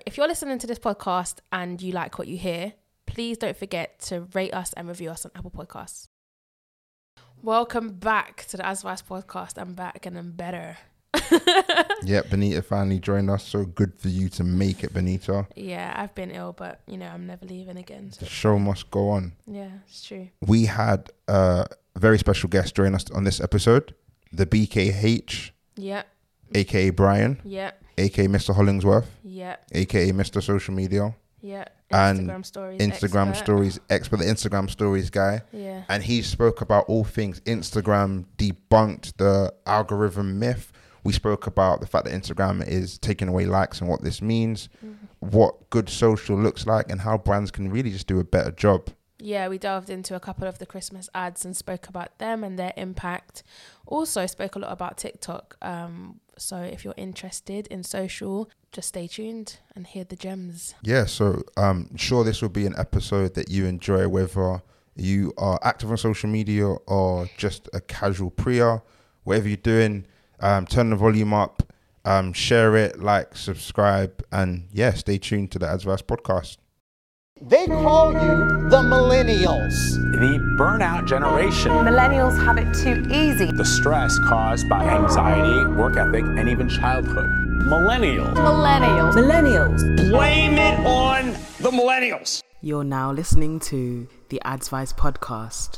if you're listening to this podcast and you like what you hear, please don't forget to rate us and review us on Apple Podcasts. Welcome back to the Advice Podcast. I'm back and I'm better. Yeah, Benita finally joined us. So good for you to make it, Benita. Yeah, I've been ill, but you know, I'm never leaving again. So the show must go on. Yeah, it's true. We had a very special guest join us on this episode, the BKH. Yeah. AKA Brian. Yeah. AKA Mr. Hollingsworth. Yeah. AKA Mr. Social Media. Yeah. Instagram stories expert, the Instagram stories guy. Yeah. And he spoke about all things Instagram, debunked the algorithm myth. We spoke about the fact that Instagram is taking away likes and what this means, what good social looks like, and how brands can really just do a better job. Yeah, we delved into a couple of the Christmas ads and spoke about them and their impact. Also spoke a lot about TikTok. So if you're interested in social, just stay tuned and hear the gems. Yeah, so I'm sure this will be an episode that you enjoy, whether you are active on social media or just a casual prior. Whatever you're doing, turn the volume up, share it, like, subscribe, and yeah, stay tuned to the Advice Podcast. They call you the millennials. The burnout generation. Millennials have it too easy. The stress caused by anxiety, work ethic, and even childhood. Millennials. Millennials. Millennials. Blame it on the millennials. You're now listening to the Advice Podcast.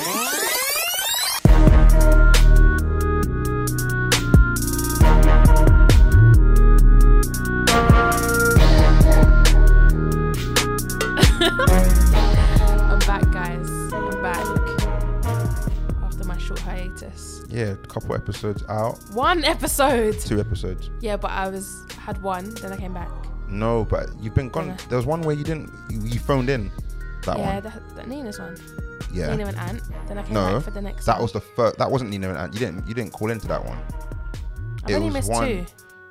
I'm back, guys. I'm back after my short hiatus. Yeah, a couple episodes out. 1 episode. 2 episodes. Yeah, but I had one, then I came back. No, but you've been gone. Yeah. There was one where you phoned in. That yeah, one. the Nina's one. Yeah. Nina and Ant. Then I came back for the next that one. was the first. That wasn't Nina and Ant. You didn't call into that one. I only missed 2.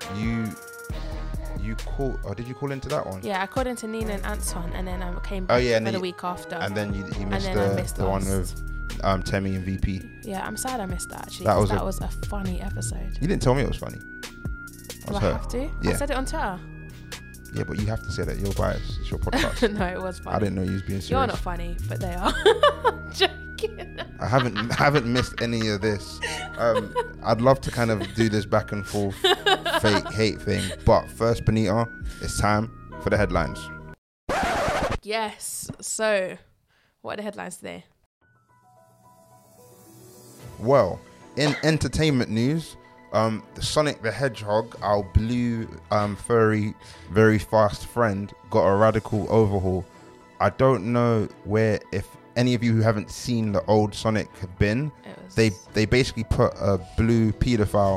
You called, or did you call into that one? Yeah, I called into Nina and Ant's one, and then I came back for the week after. And then you missed I missed the one with Temi and VP. Yeah, I'm sad I missed that actually. That was a funny episode. You didn't tell me it was funny. Do I have to? Yeah. I said it on Twitter. Yeah, but you have to say that. You're biased. It's your podcast. No, it was funny. I didn't know you was being serious. You're not funny, but they are. Joking. I haven't missed any of this. I'd love to kind of do this back and forth fake hate thing, but first, Benita, it's time for the headlines. Yes. So, what are the headlines today? Well, in entertainment news, the Sonic the Hedgehog, our blue, furry, very fast friend, got a radical overhaul. I don't know if any of you who haven't seen the old Sonic have been. They basically put a blue pedophile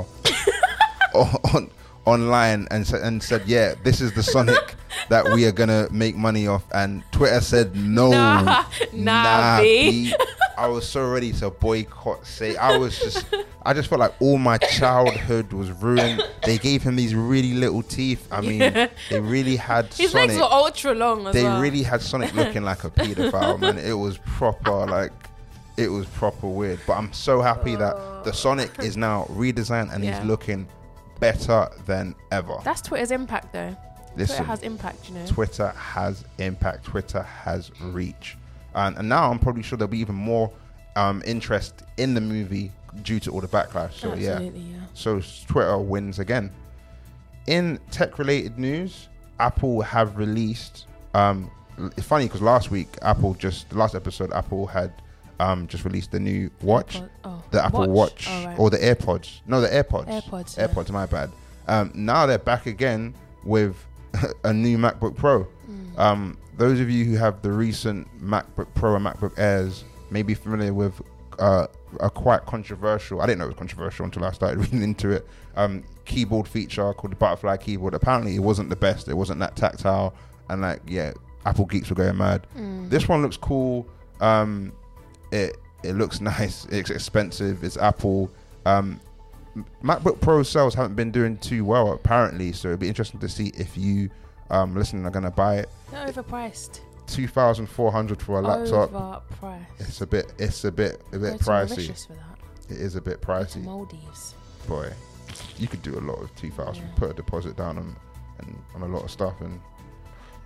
online and said, yeah, this is the Sonic that we are gonna make money off. And Twitter said no. Nah, B. I was so ready to boycott. I just felt like all my childhood was ruined. They gave him these really little teeth. I mean, they really had his Sonic. legs were ultra long as well. They really had Sonic looking like a pedophile, man. It was proper weird. But I'm so happy that the Sonic is now redesigned and he's looking better than ever. That's Twitter's impact, though. Listen, Twitter has impact, you know. Twitter has impact. Twitter has reach. And now I'm probably sure there'll be even more interest in the movie due to all the backlash. So Absolutely, yeah. So Twitter wins again. In tech-related news, Apple have released. It's funny because the last episode, Apple had just released the new watch, the Apple Watch, or the AirPods. No, the AirPods. AirPods. My bad. Now they're back again with a new MacBook Pro. Those of you who have the recent MacBook Pro and MacBook Airs may be familiar with a quite controversial, I didn't know it was controversial until I started reading into it, keyboard feature called the butterfly keyboard. Apparently it wasn't the best. It wasn't that tactile, and Apple geeks were going mad. This one looks cool. It looks nice. It's expensive. It's Apple. MacBook Pro sales haven't been doing too well apparently, so it'd be interesting to see if you listening are gonna buy it. They're overpriced. $2,400 for a laptop. Overpriced. It's a bit pricey. For that. It is a bit pricey. Maldives. Boy, you could do a lot with $2,000. Put a deposit down on a lot of stuff, and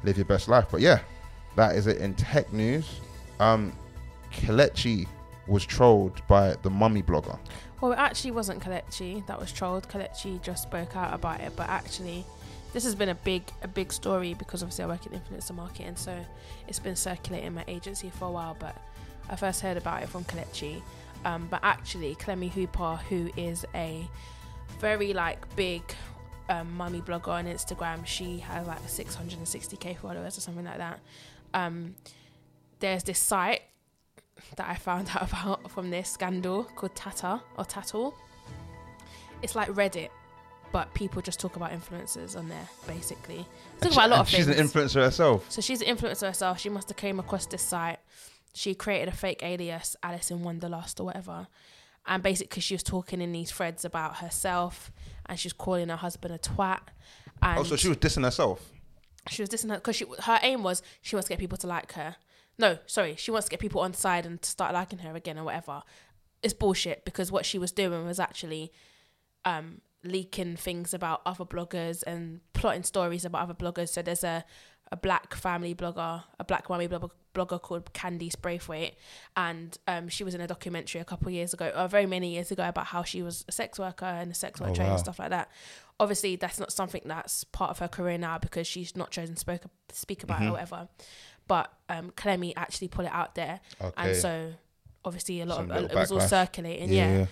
live your best life. But yeah, that is it in tech news. Kelechi was trolled by the mummy blogger. Well, it actually wasn't Kelechi that was trolled. Kelechi just spoke out about it, but actually this has been a big story because obviously I work in influencer marketing, so it's been circulating in my agency for a while, but I first heard about it from Kelechi. But actually Clemmie Hooper, who is a very big mummy blogger on Instagram, she has 660k followers or something like that. There's this site that I found out about from this scandal called Tata or Tattle. It's like Reddit, but people just talk about influencers on there, basically. Talk about a lot of things. She's an influencer herself. So she's an influencer herself. She must have came across this site. She created a fake alias, Alice in Wonderlust or whatever. And basically she was talking in these threads about herself, and she was calling her husband a twat. And so she was dissing herself. She was dissing her because her aim was she wants to get people to like her. No, sorry, she wants to get people on side and to start liking her again or whatever. It's bullshit, because what she was doing was actually leaking things about other bloggers and plotting stories about other bloggers. So there's a black family blogger, a black mummy blogger called Candice Braithwaite, and she was in a documentary a couple of years ago, or very many years ago, about how she was a sex worker and a sex work trainer and stuff like that. Obviously, that's not something that's part of her career now because she's not chosen to speak about it or whatever. But Clemmie actually put it out there, and so obviously it was all circulating. Yeah.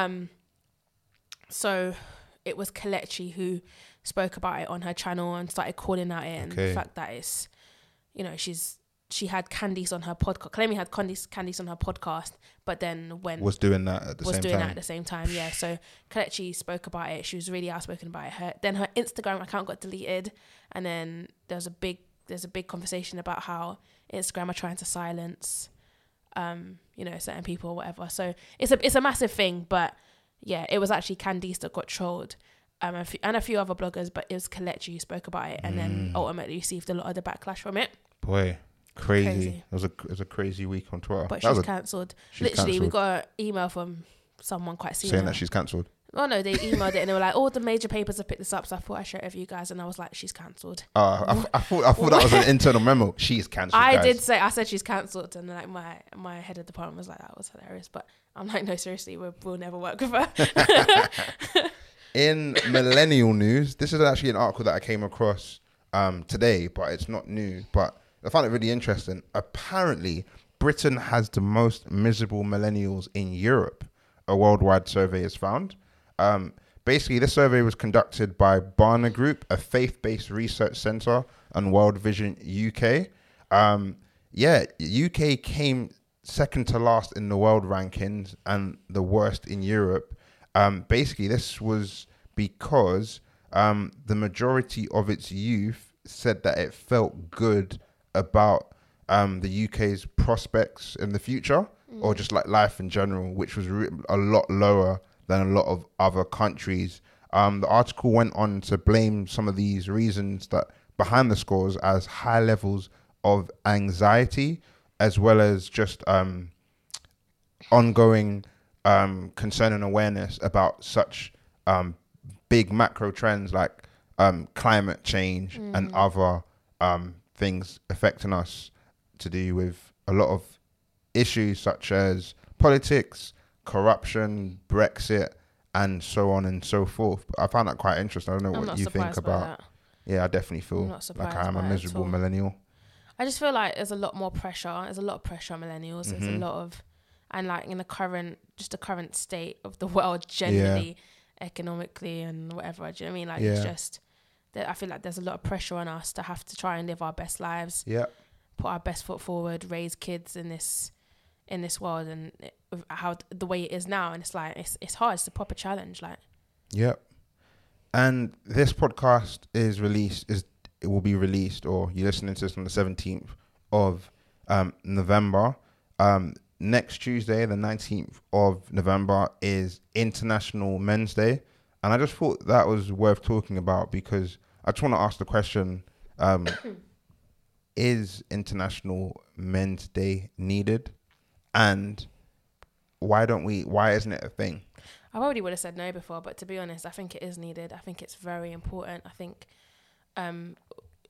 So it was Kelechi who spoke about it on her channel and started calling out it, and the fact that it's, she had Candice on her podcast. Clemmie had Candice on her podcast, but then was doing that at the same time. Yeah. So Kelechi spoke about it. She was really outspoken about it. Then her Instagram account got deleted, and then there's a big conversation about how Instagram are trying to silence, certain people or whatever. So it's a massive thing. But yeah, it was actually Candice that got trolled. And a few other bloggers, but it was Kelechi who spoke about it, and then ultimately received a lot of the backlash from it. Boy, crazy. It was a crazy week on Twitter. But she's cancelled. Literally, we got an email from someone quite senior saying that she's cancelled. Oh no, they emailed it and they were like, all the major papers have picked this up, so I thought I'd share it with you guys, and I was like, she's cancelled. I thought that was an internal memo. She's cancelled. I said she's cancelled, and like my head of department was like, that was hilarious, but I'm like, no, seriously, we'll never work with her. In millennial news, this is actually an article that I came across today, but it's not new, but I found it really interesting. Apparently, Britain has the most miserable millennials in Europe, a worldwide survey has found. Basically, this survey was conducted by Barna Group, a faith-based research centre, and World Vision UK. UK came second to last in the world rankings and the worst in Europe. Basically, this was because the majority of its youth said that it felt good about the UK's prospects in the future, or just like life in general, which was a lot lower than a lot of other countries. The article went on to blame some of these reasons that behind the scores as high levels of anxiety, as well as just ongoing concern and awareness about such big macro trends like climate change and other things affecting us, to do with a lot of issues such as politics, corruption, Brexit, and so on and so forth. But I found that quite interesting. I don't know what you think about. Yeah, I definitely feel like I am a miserable millennial. I just feel like there's a lot more pressure. There's a lot of pressure on millennials. There's a lot of, and like in the current state of the world generally, economically and whatever. Do you know what I mean? Like it's just that I feel like there's a lot of pressure on us to have to try and live our best lives. Yeah. Put our best foot forward, raise kids in this world, and how the way it is now, and it's like it's hard. It's a proper challenge. Like. Yep. And this podcast it will be released, or you're listening to this on the 17th of November. Next Tuesday, the 19th of November, is International Men's Day. And I just thought that was worth talking about, because I just want to ask the question, is International Men's Day needed? And why isn't it a thing? I probably would have said no before, but to be honest, I think it is needed. I think it's very important. I think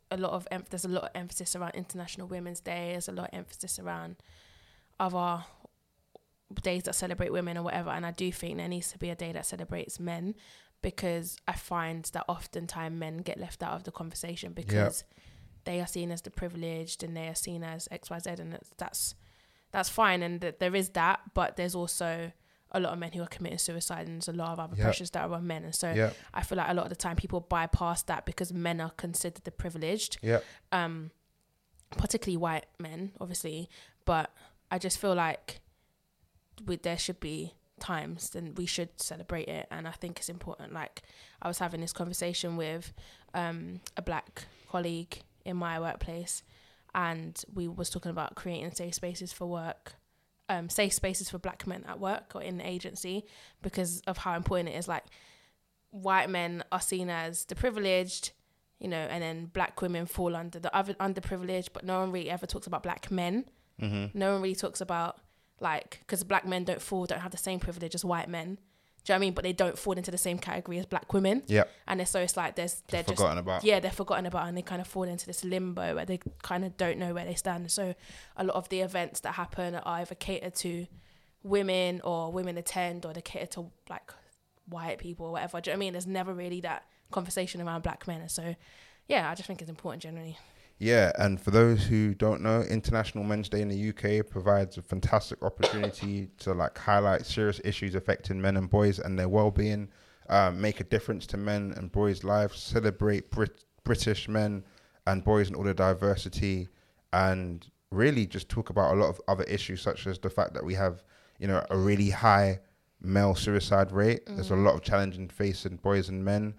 there's a lot of emphasis around International Women's Day. There's a lot of emphasis around other days that celebrate women or whatever. And I do think there needs to be a day that celebrates men, because I find that oftentimes men get left out of the conversation because they are seen as the privileged and they are seen as XYZ, and that's fine. And there is that, but there's also a lot of men who are committing suicide, and there's a lot of other pressures that are on men. And so I feel like a lot of the time people bypass that because men are considered the privileged, particularly white men, obviously. But I just feel like there should be times and we should celebrate it. And I think it's important. Like, I was having this conversation with a black colleague in my workplace, and we was talking about creating safe spaces for work, safe spaces for black men at work or in the agency, because of how important it is. Like, white men are seen as the privileged, you know, and then black women fall under the other underprivileged, but no one really ever talks about black men. No one really talks about, like, because black men don't have the same privilege as white men. Do you know what I mean? But they don't fall into the same category as black women. And it's like they're forgotten about. Yeah, they're forgotten about, and they kind of fall into this limbo where they kind of don't know where they stand. So a lot of the events that happen are either catered to women, or women attend, or they cater to like white people or whatever. Do you know what I mean? There's never really that conversation around black men. And so yeah, I just think it's important generally. Yeah, and for those who don't know, International Men's Day in the UK provides a fantastic opportunity to like highlight serious issues affecting men and boys and their well-being, make a difference to men and boys' lives, celebrate British men and boys and all the diversity, and really just talk about a lot of other issues, such as the fact that we have, you know, a really high male suicide rate. There's a lot of challenges facing boys and men.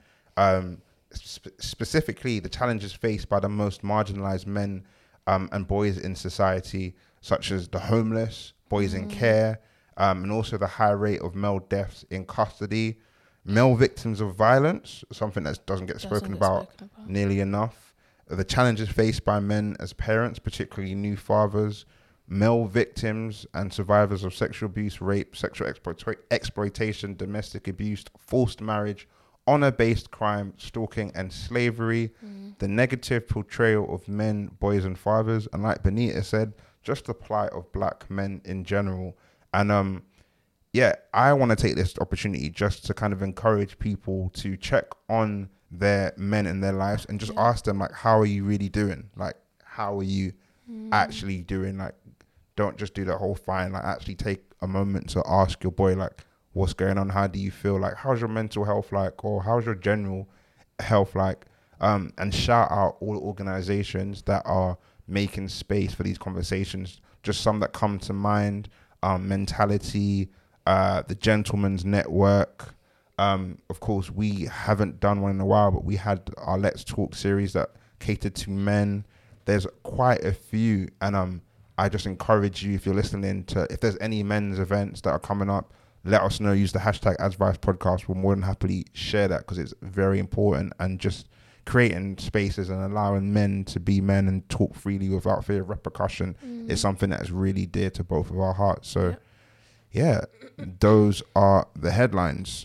Specifically the challenges faced by the most marginalized men and boys in society, such as the homeless, boys in care, and also the high rate of male deaths in custody, male victims of violence, something that doesn't get spoken about nearly enough, the challenges faced by men as parents, particularly new fathers, male victims and survivors of sexual abuse, rape, sexual exploitation, domestic abuse, forced marriage, honor-based crime, stalking and slavery, the negative portrayal of men, boys and fathers, and like Benita said, just the plight of black men in general. And I want to take this opportunity just to kind of encourage people to check on their men in their lives and just ask them, like, how are you really doing? Like, how are you actually doing? Like, don't just do that whole fine. Like, actually take a moment to ask your boy, like, what's going on? How do you feel? Like, how's your mental health like? Or how's your general health like? And shout out all the organizations that are making space for these conversations. Just some that come to mind: Mentality, the Gentleman's Network. Of course, we haven't done one in a while, but we had our Let's Talk series that catered to men. There's quite a few, and I just encourage you, if you're listening, to, if there's any men's events that are coming up, let us know. Use the hashtag Advice Podcast. We'll more than happily share that, because it's very important, and just creating spaces and allowing men to be men and talk freely without fear of repercussion is something that is really dear to both of our hearts. So yeah, those are the headlines.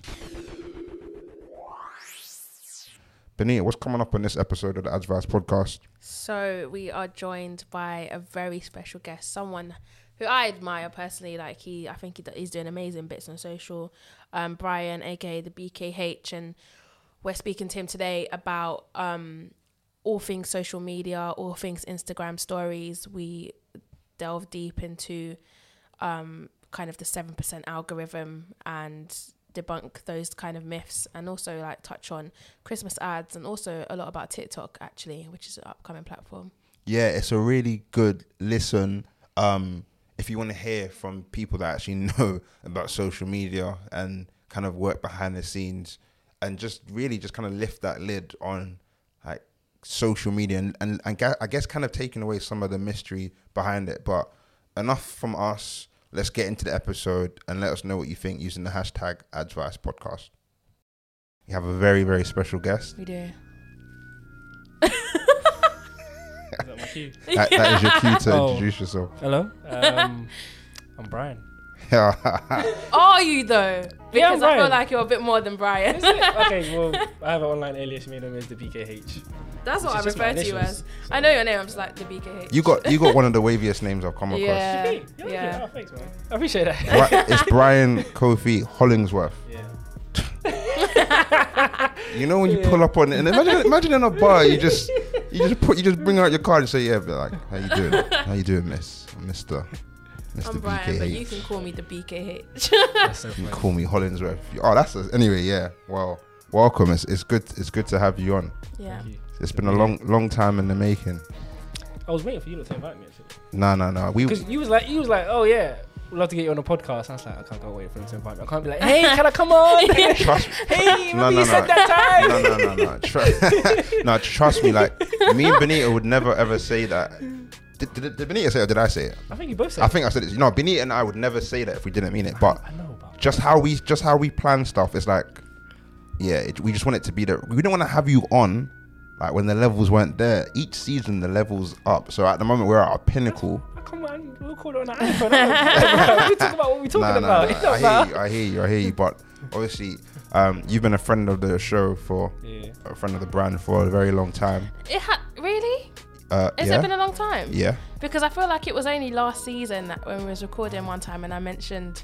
Benita, what's coming up on this episode of the Advice Podcast? So we are joined by a very special guest, someone who I admire personally. Like, I think he's doing amazing bits on social. Brian, aka the BKH, and we're speaking to him today about all things social media, all things Instagram stories. We delve deep into kind of the 7% algorithm and debunk those kind of myths, and also like touch on Christmas ads, and also a lot about TikTok, actually, which is an upcoming platform. Yeah, it's a really good listen. If you want to hear from people that actually know about social media and kind of work behind the scenes, and just really just kind of lift that lid on like social media, and I guess kind of taking away some of the mystery behind it. But enough from us. Let's get into the episode and let us know what you think using the hashtag Advice Podcast. You have a very, very special guest. We do. Is that my cue? That is your cue to introduce yourself. Hello, I'm Brian. Are you though? Because I feel like you're a bit more than Brian. Okay, well, I have an online alias. My name is the BKH. That's what I It's just my refer to you initials, as. I know your name. I'm just like the BKH. You got one of the waviest names I've come across. Yeah. Yeah. Oh, thanks, man. I appreciate that. It's Brian Kofi Hollingsworth. Yeah. You know when you pull up on it, and imagine in a bar, you just bring out your card and say, yeah, but like, how you doing, Mister I'm Brian, BKH. but you can call me the BKH. That's so You funny. call me Hollingsworth. Oh, anyway, yeah. Well, welcome. It's good to have you on. Yeah. Thank you. It's been a long time in the making. I was waiting for you to invite me actually. No. Because you was like, oh yeah, we'd love to get you on the podcast. I was like, I can't go wait for him to invite me. I can't be like, hey, can I come on? Trust Hey, No, remember no, you said that time? No, trust me. Like me and Benita would never ever say that. Did Benita say it or did I say it? I think you both said I think I said it. You know, Benita and I would never say that if we didn't mean it. But I know about just how we plan stuff is like, yeah, we just want it to be that we don't want to have you on like when the levels weren't there. Each season the levels up. So at the moment we're at our pinnacle. Come on, we'll call it on the iPhone. We talk about what we're talking about. It don't matter. I hear you. But obviously, you've been a friend of the show a friend of the brand for a very long time. Really? Has Yeah. it been a long time? Yeah. Because I feel like it was only last season that when we was recording one time and I mentioned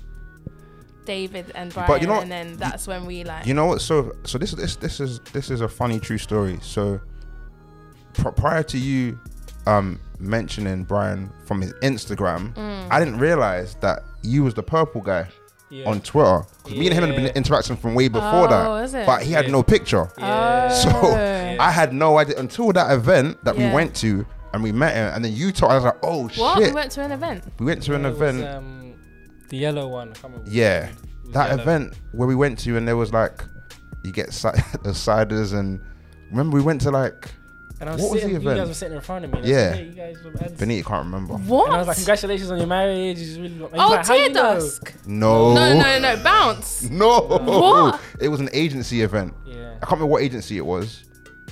David and Brian, But you know what? and then that's when we like. You know what? So this is a funny true story. So prior to you mentioning Brian from his Instagram, I didn't realize that you was the purple guy on Twitter. 'Cause me and him had been interacting from way before that, is it? but he had no picture. Yeah. So I had no idea until that event that we Yeah. went to and we met him, and then you told. I was like, oh What? shit. We went to an event. We went to an It was, event. the yellow one. I can't remember. Yeah, It was that yellow. event where we went to, and there was like, you get the ciders, and remember we went to like, And I was what was the sitting, you event? guys were sitting in front of me. And Yeah. I said, hey, you guys were ads. Benita can't remember. What? And I was like, congratulations on your marriage. It's really and he's Oh, like, how Tear you know? Dusk. No. No, Bounce. No. What? It was an agency event. Yeah. I can't remember what agency it was.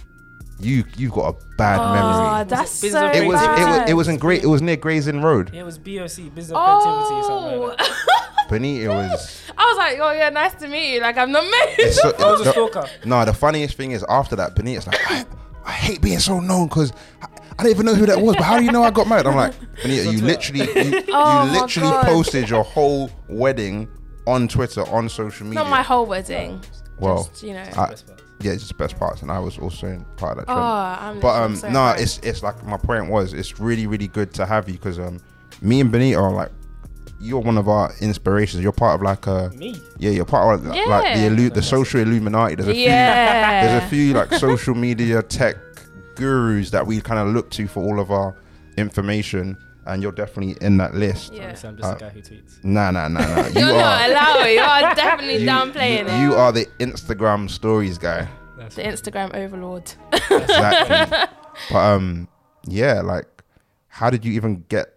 You've got a bad Oh, memory. that's Business so of It was bad. it was in Great. It was near Gray's Inn Road. Yeah, it was BOC, Business of Creativity or something like that. Benita was. I was like, oh yeah, nice to meet you. Like I'm not married. It's so, I was a stalker. No, the funniest thing is after that, Benita's like, I hate being so known because I don't even know who that was. But how do you know I got married? I'm like, Benita, you literally Oh my literally God. posted your whole wedding on Twitter, on social media. Not my whole wedding. Well, Just, you know. yeah, it's just the best parts, and I was also in part of that Oh, trend. I'm But so no, embarrassed. it's like my point was, it's really good to have you because me and Benita are like, you're one of our inspirations. You're part of like a Me? you're part of like the social Illuminati. There's a Yeah. few like social media tech gurus that we kind of look to for all of our information, and you're definitely in that list. Yeah. Honestly, I'm just a guy who tweets. Nah. You're not allowed. You are definitely downplaying it. You are the Instagram stories guy. The Instagram overlord. Exactly. But yeah, like, how did you even get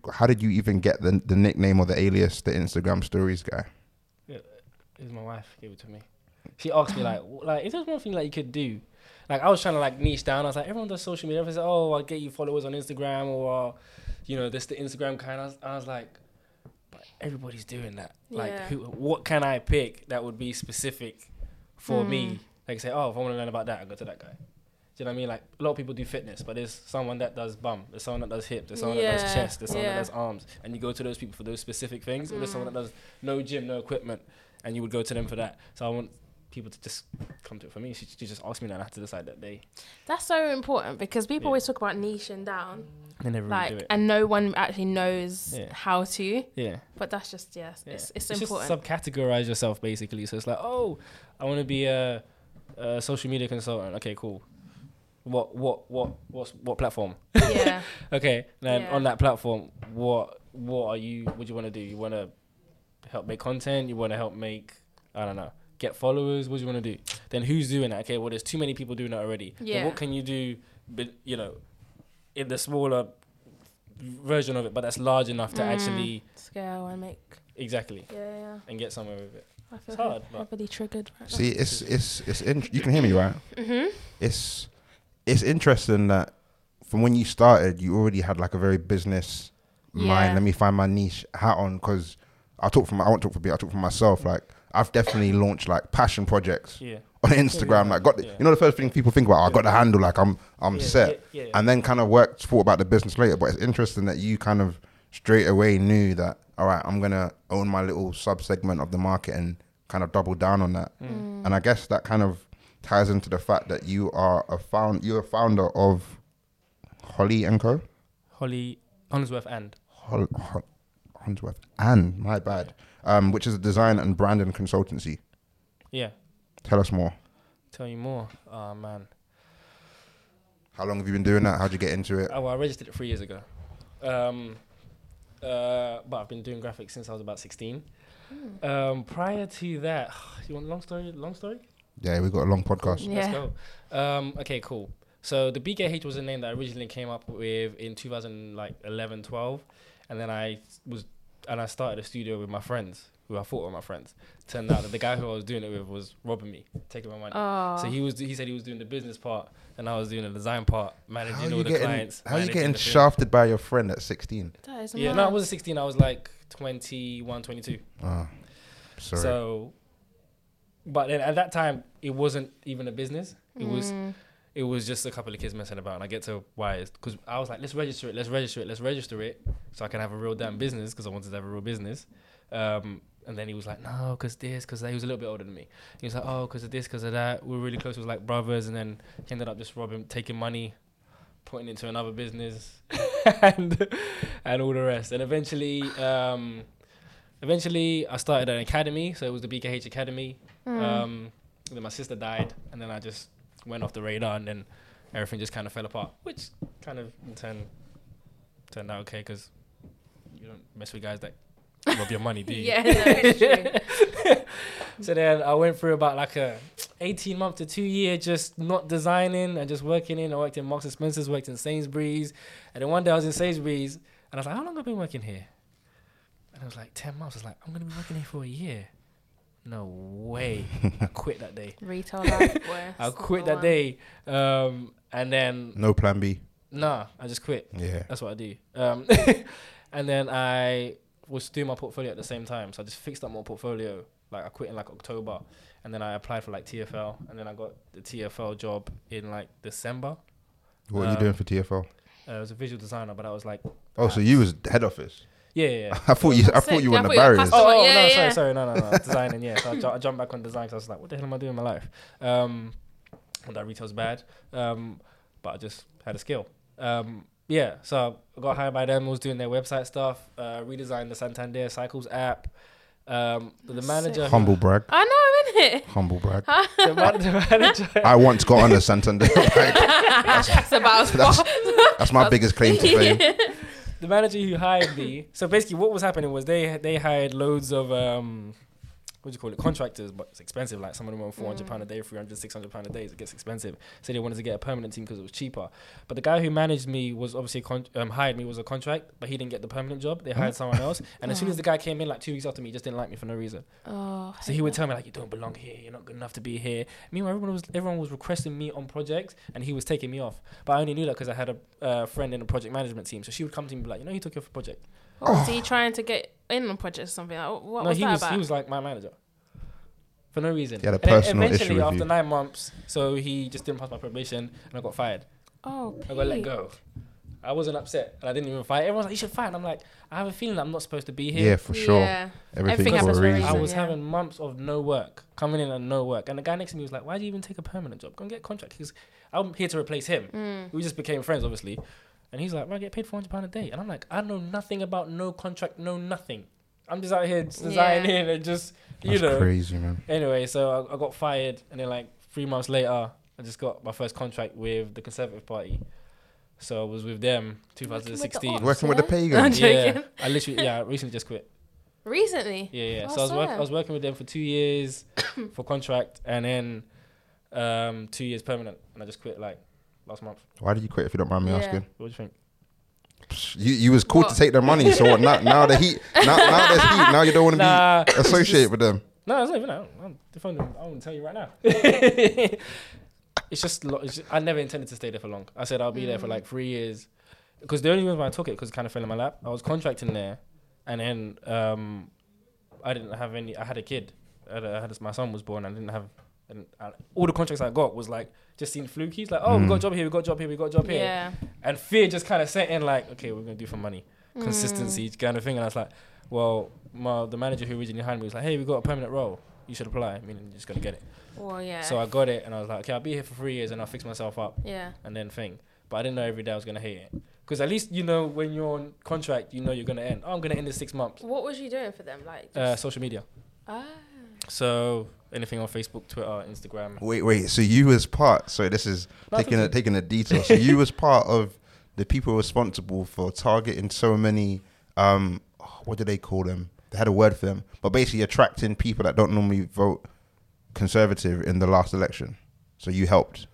the nickname or the alias, the Instagram stories guy? It was my wife gave it to me. She asked me like if there's one thing like you could do, like I was trying to like niche down. I was like, everyone does social media. Everyone said, oh, I'll get you followers on Instagram or this the Instagram kind. I was like, but everybody's doing that. Like, Yeah. what can I pick that would be specific for me? Like say, oh, if I want to learn about that, I go to that guy. Do you know what I mean? Like a lot of people do fitness, but there's someone that does bum, there's someone that does hip, there's someone that does chest, there's someone that does arms, and you go to those people for those specific things. Or there's someone that does no gym, no equipment, and you would go to them for that. So I want people to just come to it for me. She just asked me that, and I have to decide that day. That's so important because people always talk about niching down, They never really do it. and no one actually knows how to. Yeah. But that's just it's It's important. just subcategorize yourself basically. So it's like, oh, I want to be a social media consultant. Okay, cool. What platform? Yeah. Okay, then Yeah. on that platform, what do you want to do? You want to help make content? You want to help make, I don't know, get followers? What do you want to do? Then who's doing that? Okay, well, there's too many people doing that already. Yeah. Then what can you do, in the smaller version of it, but that's large enough to actually Scale and make. exactly Yeah. and get somewhere with it. I feel It's hard, but- heavily triggered. Right now. See, you can hear me, right? It's interesting that from when you started, you already had like a very business mind. Yeah. Let me find my niche hat on, because I talk for myself. Like, I've definitely launched like passion projects Yeah. on Instagram. Like Yeah. you know, the first thing people think about, I got the handle, like I'm set, yeah. and then kind of thought about the business later. But it's interesting that you kind of straight away knew that, all right, I'm gonna own my little sub segment of the market and kind of double down on that. And I guess that kind of ties into the fact that you're a founder of Holly and Co. Hollingsworth and. Hollingsworth and my bad, which is a design and branding consultancy. Yeah. Tell us more. Tell you more. Oh, man. How long have you been doing that? How'd you get into it? Oh, well, I registered it 3 years ago. But I've been doing graphics since I was about 16. Prior to that, you want a long story? Yeah, we got a long podcast. Yeah. Let's go. Okay, cool. So the BKH was a name that I originally came up with in 2011, 12. And then I started a studio with my friends, who I thought were my friends. Turned out that the guy who I was doing it with was robbing me, taking my money. Oh. So he said he was doing the business part, and I was doing the design part, managing all the clients. How are you managing getting the thing. shafted by your friend at 16? That is Yeah, mad. no, I wasn't 16. I was like 21, 22. Oh, sorry. So, but then at that time, it wasn't even a business. It was just a couple of kids messing about, and I get to why it's because I was like, let's register it, so I can have a real damn business, because I wanted to have a real business. And then he was like, no, because he was a little bit older than me. He was like, oh, because of this, because of that. We were really close. We was like brothers, and then he ended up just taking money, putting it into another business, and all the rest. And eventually, I started an academy, so it was the BKH Academy. Then my sister died, and then I just went off the radar, and then everything just kind of fell apart, which kind of in turn turned out okay, because you don't mess with guys that rob your money, do you? Yeah, no, it's true. So then I went through about like a 18 month to 2 year just not designing and just working in. I worked in Marks and Spencer's, worked in Sainsbury's, and then one day I was in Sainsbury's, and I was like, how long have I been working here? And I was like, 10 months. I was like, I'm gonna be working here for a year. No way. I quit that day. Retail life, boy. I quit that day. And then, No plan B. nah, I just quit. Yeah. That's what I do. And then I was doing my portfolio at the same time. So I just fixed up my portfolio. Like I quit in like October. And then I applied for like TFL. And then I got the TFL job in like December. What are you doing for TFL? I was a visual designer, but I was like, Oh, so you was head office. yeah. I thought you were in the I thought you were barriers. customer. Oh, Yeah, no, yeah. sorry, no. Designing, yeah. So I jumped back on design. So I was like, what the hell am I doing in my life? That retail's bad. But I just had a skill. Yeah, so I got hired by them. Was doing their website stuff. Redesigned the Santander Cycles app. The manager. Humble brag. I know, innit? Humble brag. The manager. I once got under Santander. It's about That's my biggest claim to fame. The manager who hired me. So basically, what was happening was they hired loads of what do you call it, contractors, but it's expensive. Like some of them were £400 a day, £300, £600 a day. It gets expensive. So they wanted to get a permanent team because it was cheaper. But the guy who managed me was obviously hired me was a contract, but he didn't get the permanent job. They hired someone else. And as soon as the guy came in, like 2 weeks after me, he just didn't like me for no reason. Oh, So he would tell me like, you don't belong here. You're not good enough to be here. Meanwhile, everyone was requesting me on projects, and he was taking me off. But I only knew that because I had a friend in the project management team. So she would come to me and be like, he took you off a project. what was he trying to get in on projects or something? Like, what No, was that he about? was like my manager. For no reason. He had a And then personal issue eventually, with after you. 9 months, so he just didn't pass my probation, and I got fired. Oh, I got let Pete. go. I wasn't upset, and I didn't even fight. Everyone's like, "You should fight." And I'm like, I have a feeling that I'm not supposed to be here. Yeah, for sure. Yeah. Everything Everything for happens a for a reason. I reason. was yeah. having months of no work, coming in and no work, and the guy next to me was like, "Why do you even take a permanent job? Go and get a contract." Because I'm here to replace him. We just became friends, obviously, and he's like, "I get paid £400 a day," and I'm like, "I know nothing about no contract, no nothing. I'm just out here designing and just That's crazy, man. Anyway, so I got fired, and then like 3 months later, I just got my first contract with the Conservative Party. So I was with them 2016. Working with the I'm pagans. joking. I recently just quit. Recently? Yeah. Oh, So I was so. working with them for 2 years for contract, and then 2 years permanent, and I just quit like last month. Why did you quit if you don't mind me Yeah. asking? What do you think? You was cool to take their money, so what? Now the heat. Now there's heat. Now you don't want to Nah, be associated with them. No, it's not even that. I won't tell you right now. It's just I never intended to stay there for long. I said I'll be there for like 3 years, because the only reason why I took it because it kind of fell in my lap. I was contracting there, and then I didn't have any. I had a kid my son was born. I didn't have, and all the contracts I got was like just seemed fluky. It's like, oh, we got a job here, we got a job here, we got a job here. Yeah. And fear just kind of set in, like, okay, we're gonna do for money, consistency kind of thing. And I was like, well, the manager who originally hired me was like, hey, we got a permanent role, you should apply. I mean, you're just gonna get it. Well, yeah. So I got it, and I was like, okay, I'll be here for 3 years, and I'll fix myself up. Yeah. And then thing. But I didn't know every day I was gonna hate it. Because at least, you know, when you're on contract, you know you're going to end. Oh, I'm going to end in 6 months. What was you doing for them? Like social media. Ah. So anything on Facebook, Twitter, Instagram. Wait. So you was part. So this is taking a detour. So you was part of the people responsible for targeting so many. What do they call them? They had a word for them, but basically attracting people that don't normally vote Conservative in the last election. So you helped.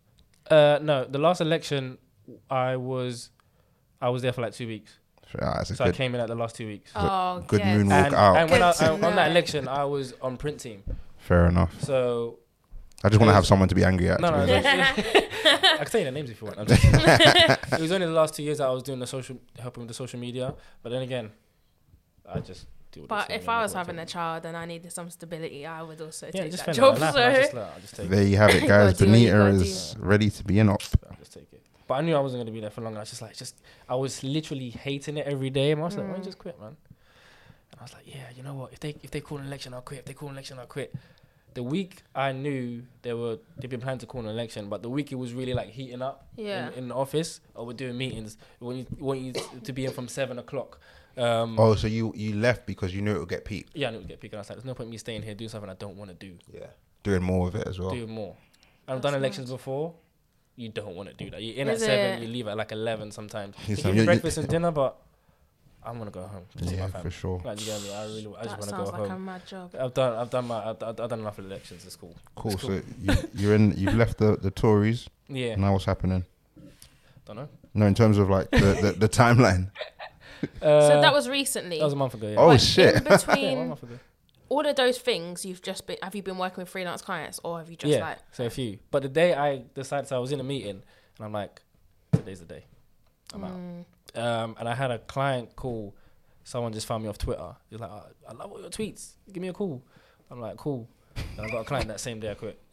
No, the last election, I was there for like 2 weeks. So I came in at the last 2 weeks. Oh, good moonwalk out. And when on that election, I was on print team. Fair enough. So I just want to have someone to be angry at. No, I can tell you their names if you want. It was only the last 2 years that I was doing helping with the social media. But then again, I just do. But if I was having a child and I needed some stability, I would also take just that job. I'll just take there you have it, guys. Benita is ready to be an op. I'll just take it. But I knew I wasn't going to be there for long. I was I was literally hating it every day. And I was like, why don't you just quit, man? And I was like, yeah, you know what? If they call an election, I'll quit. If they call an election, I'll quit. The week I knew they'd been planning to call an election, but the week it was really like heating up in the office, or we're doing meetings. We want you to be in from 7 o'clock. So you left because you knew it would get peaked? Yeah, I knew it would get peaked. And I was like, there's no point in me staying here doing something I don't want to do. Yeah. Doing more of it as well. Doing more. I've done elections before. You don't want to do that. You're in at 7, you leave at like 11 sometimes. You give me breakfast and dinner, but I'm gonna go home. Yeah, for sure. Like, you get me? I just want to go That sounds home. like a mad job. I've done enough elections. It's cool. Cool. It's cool. So you've left the Tories. Yeah. Now what's happening? Don't know. No, in terms of like the timeline. So that was recently. That was a month ago. Yeah. Oh shit! In between 1 month ago. all of those things, have you been working with freelance clients, or have you just so a few. But the day I decided, so I was in a meeting, and I'm like, today's the day. I'm out. And I had a client call. Someone just found me off Twitter. He's like, I love all your tweets. Give me a call. I'm like, cool. And I got a client that same day I quit.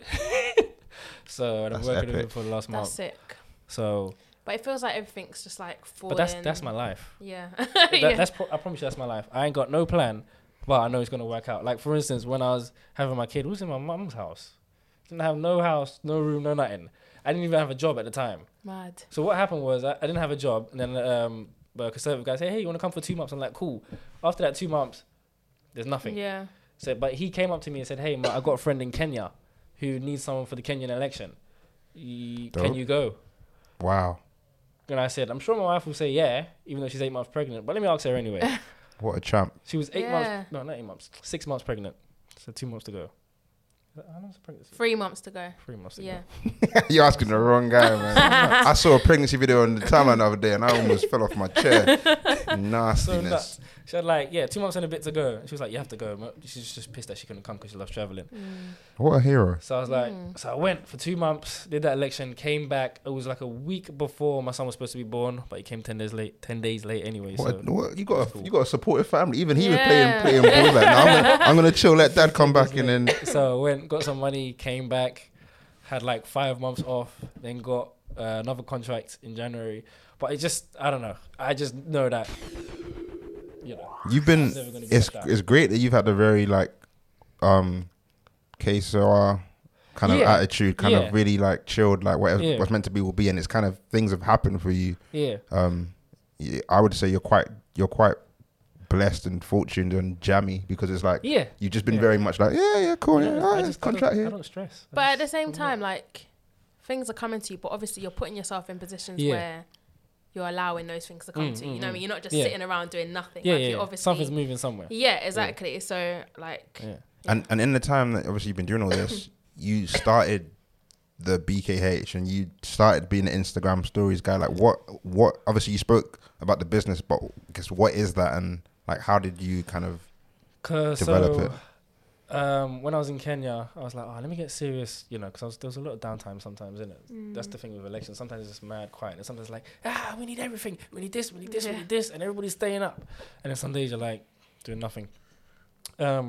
So I've been working with him for the last month. That's sick. So. But it feels like everything's just like falling. But that's my life. Yeah. I promise you that's my life. I ain't got no plan, but I know it's gonna work out. Like for instance, when I was having my kid, it was in my mum's house. Didn't have no house, no room, no nothing. I didn't even have a job at the time. Mad. So what happened was I didn't have a job, and then the Conservative guy said, "Hey, you want to come for 2 months?" I'm like, "Cool." After that 2 months, there's nothing. Yeah. So, but he came up to me and said, "Hey, man, I got a friend in Kenya who needs someone for the Kenyan election. Can you go?" Wow. And I said, "I'm sure my wife will say yeah, even though she's 8 months pregnant. But let me ask her anyway." What a champ. She was 8 months. No, not 8 months. 6 months pregnant. So 2 months to go. How long is the pregnancy? 3 months to go. 3 months to Yeah. go. You're asking the wrong guy, man. I saw a pregnancy video on the timeline the other day and I almost fell off my chair. Nastiness. So nuts. She had like, 2 months and a bit to go. She was like, you have to go. She's just pissed that she couldn't come because she loves traveling. What a hero. So I was like, so I went for 2 months, did that election, came back. It was like a week before my son was supposed to be born, but he came 10 days late anyway. You got a supportive family. Even he was playing ball like, no, I'm gonna chill, let dad come back and then. So went, got some money, came back, had like 5 months off, then got another contract in January. But it just, I don't know. I just know that. You've been. It's great that you've had a very like, KSOR kind of attitude, kind of really like chilled, like whatever what's meant to be will be, and it's kind of things have happened for you. I would say you're quite blessed and fortunate and jammy because it's like you've just been very much like cool, contract here. I don't stress. But at the same time, like things are coming to you, but obviously you're putting yourself in positions where you're allowing those things to come to you. You know what I mean? You're not just sitting around doing nothing. You're obviously something's moving somewhere. Yeah, exactly. Yeah. So like. Yeah. And in the time that obviously you've been doing all this, you started the BKH and you started being an Instagram stories guy. Like what? Obviously you spoke about the business, but I guess what is that and like how did you kind of develop it? When I was in Kenya, I was like, let me get serious, because there was a lot of downtime sometimes, isn't it? That's the thing with elections. Sometimes it's just mad quiet, and sometimes it's like, we need everything, we need this, we need this, we need this, and everybody's staying up. And then some days you're like doing nothing.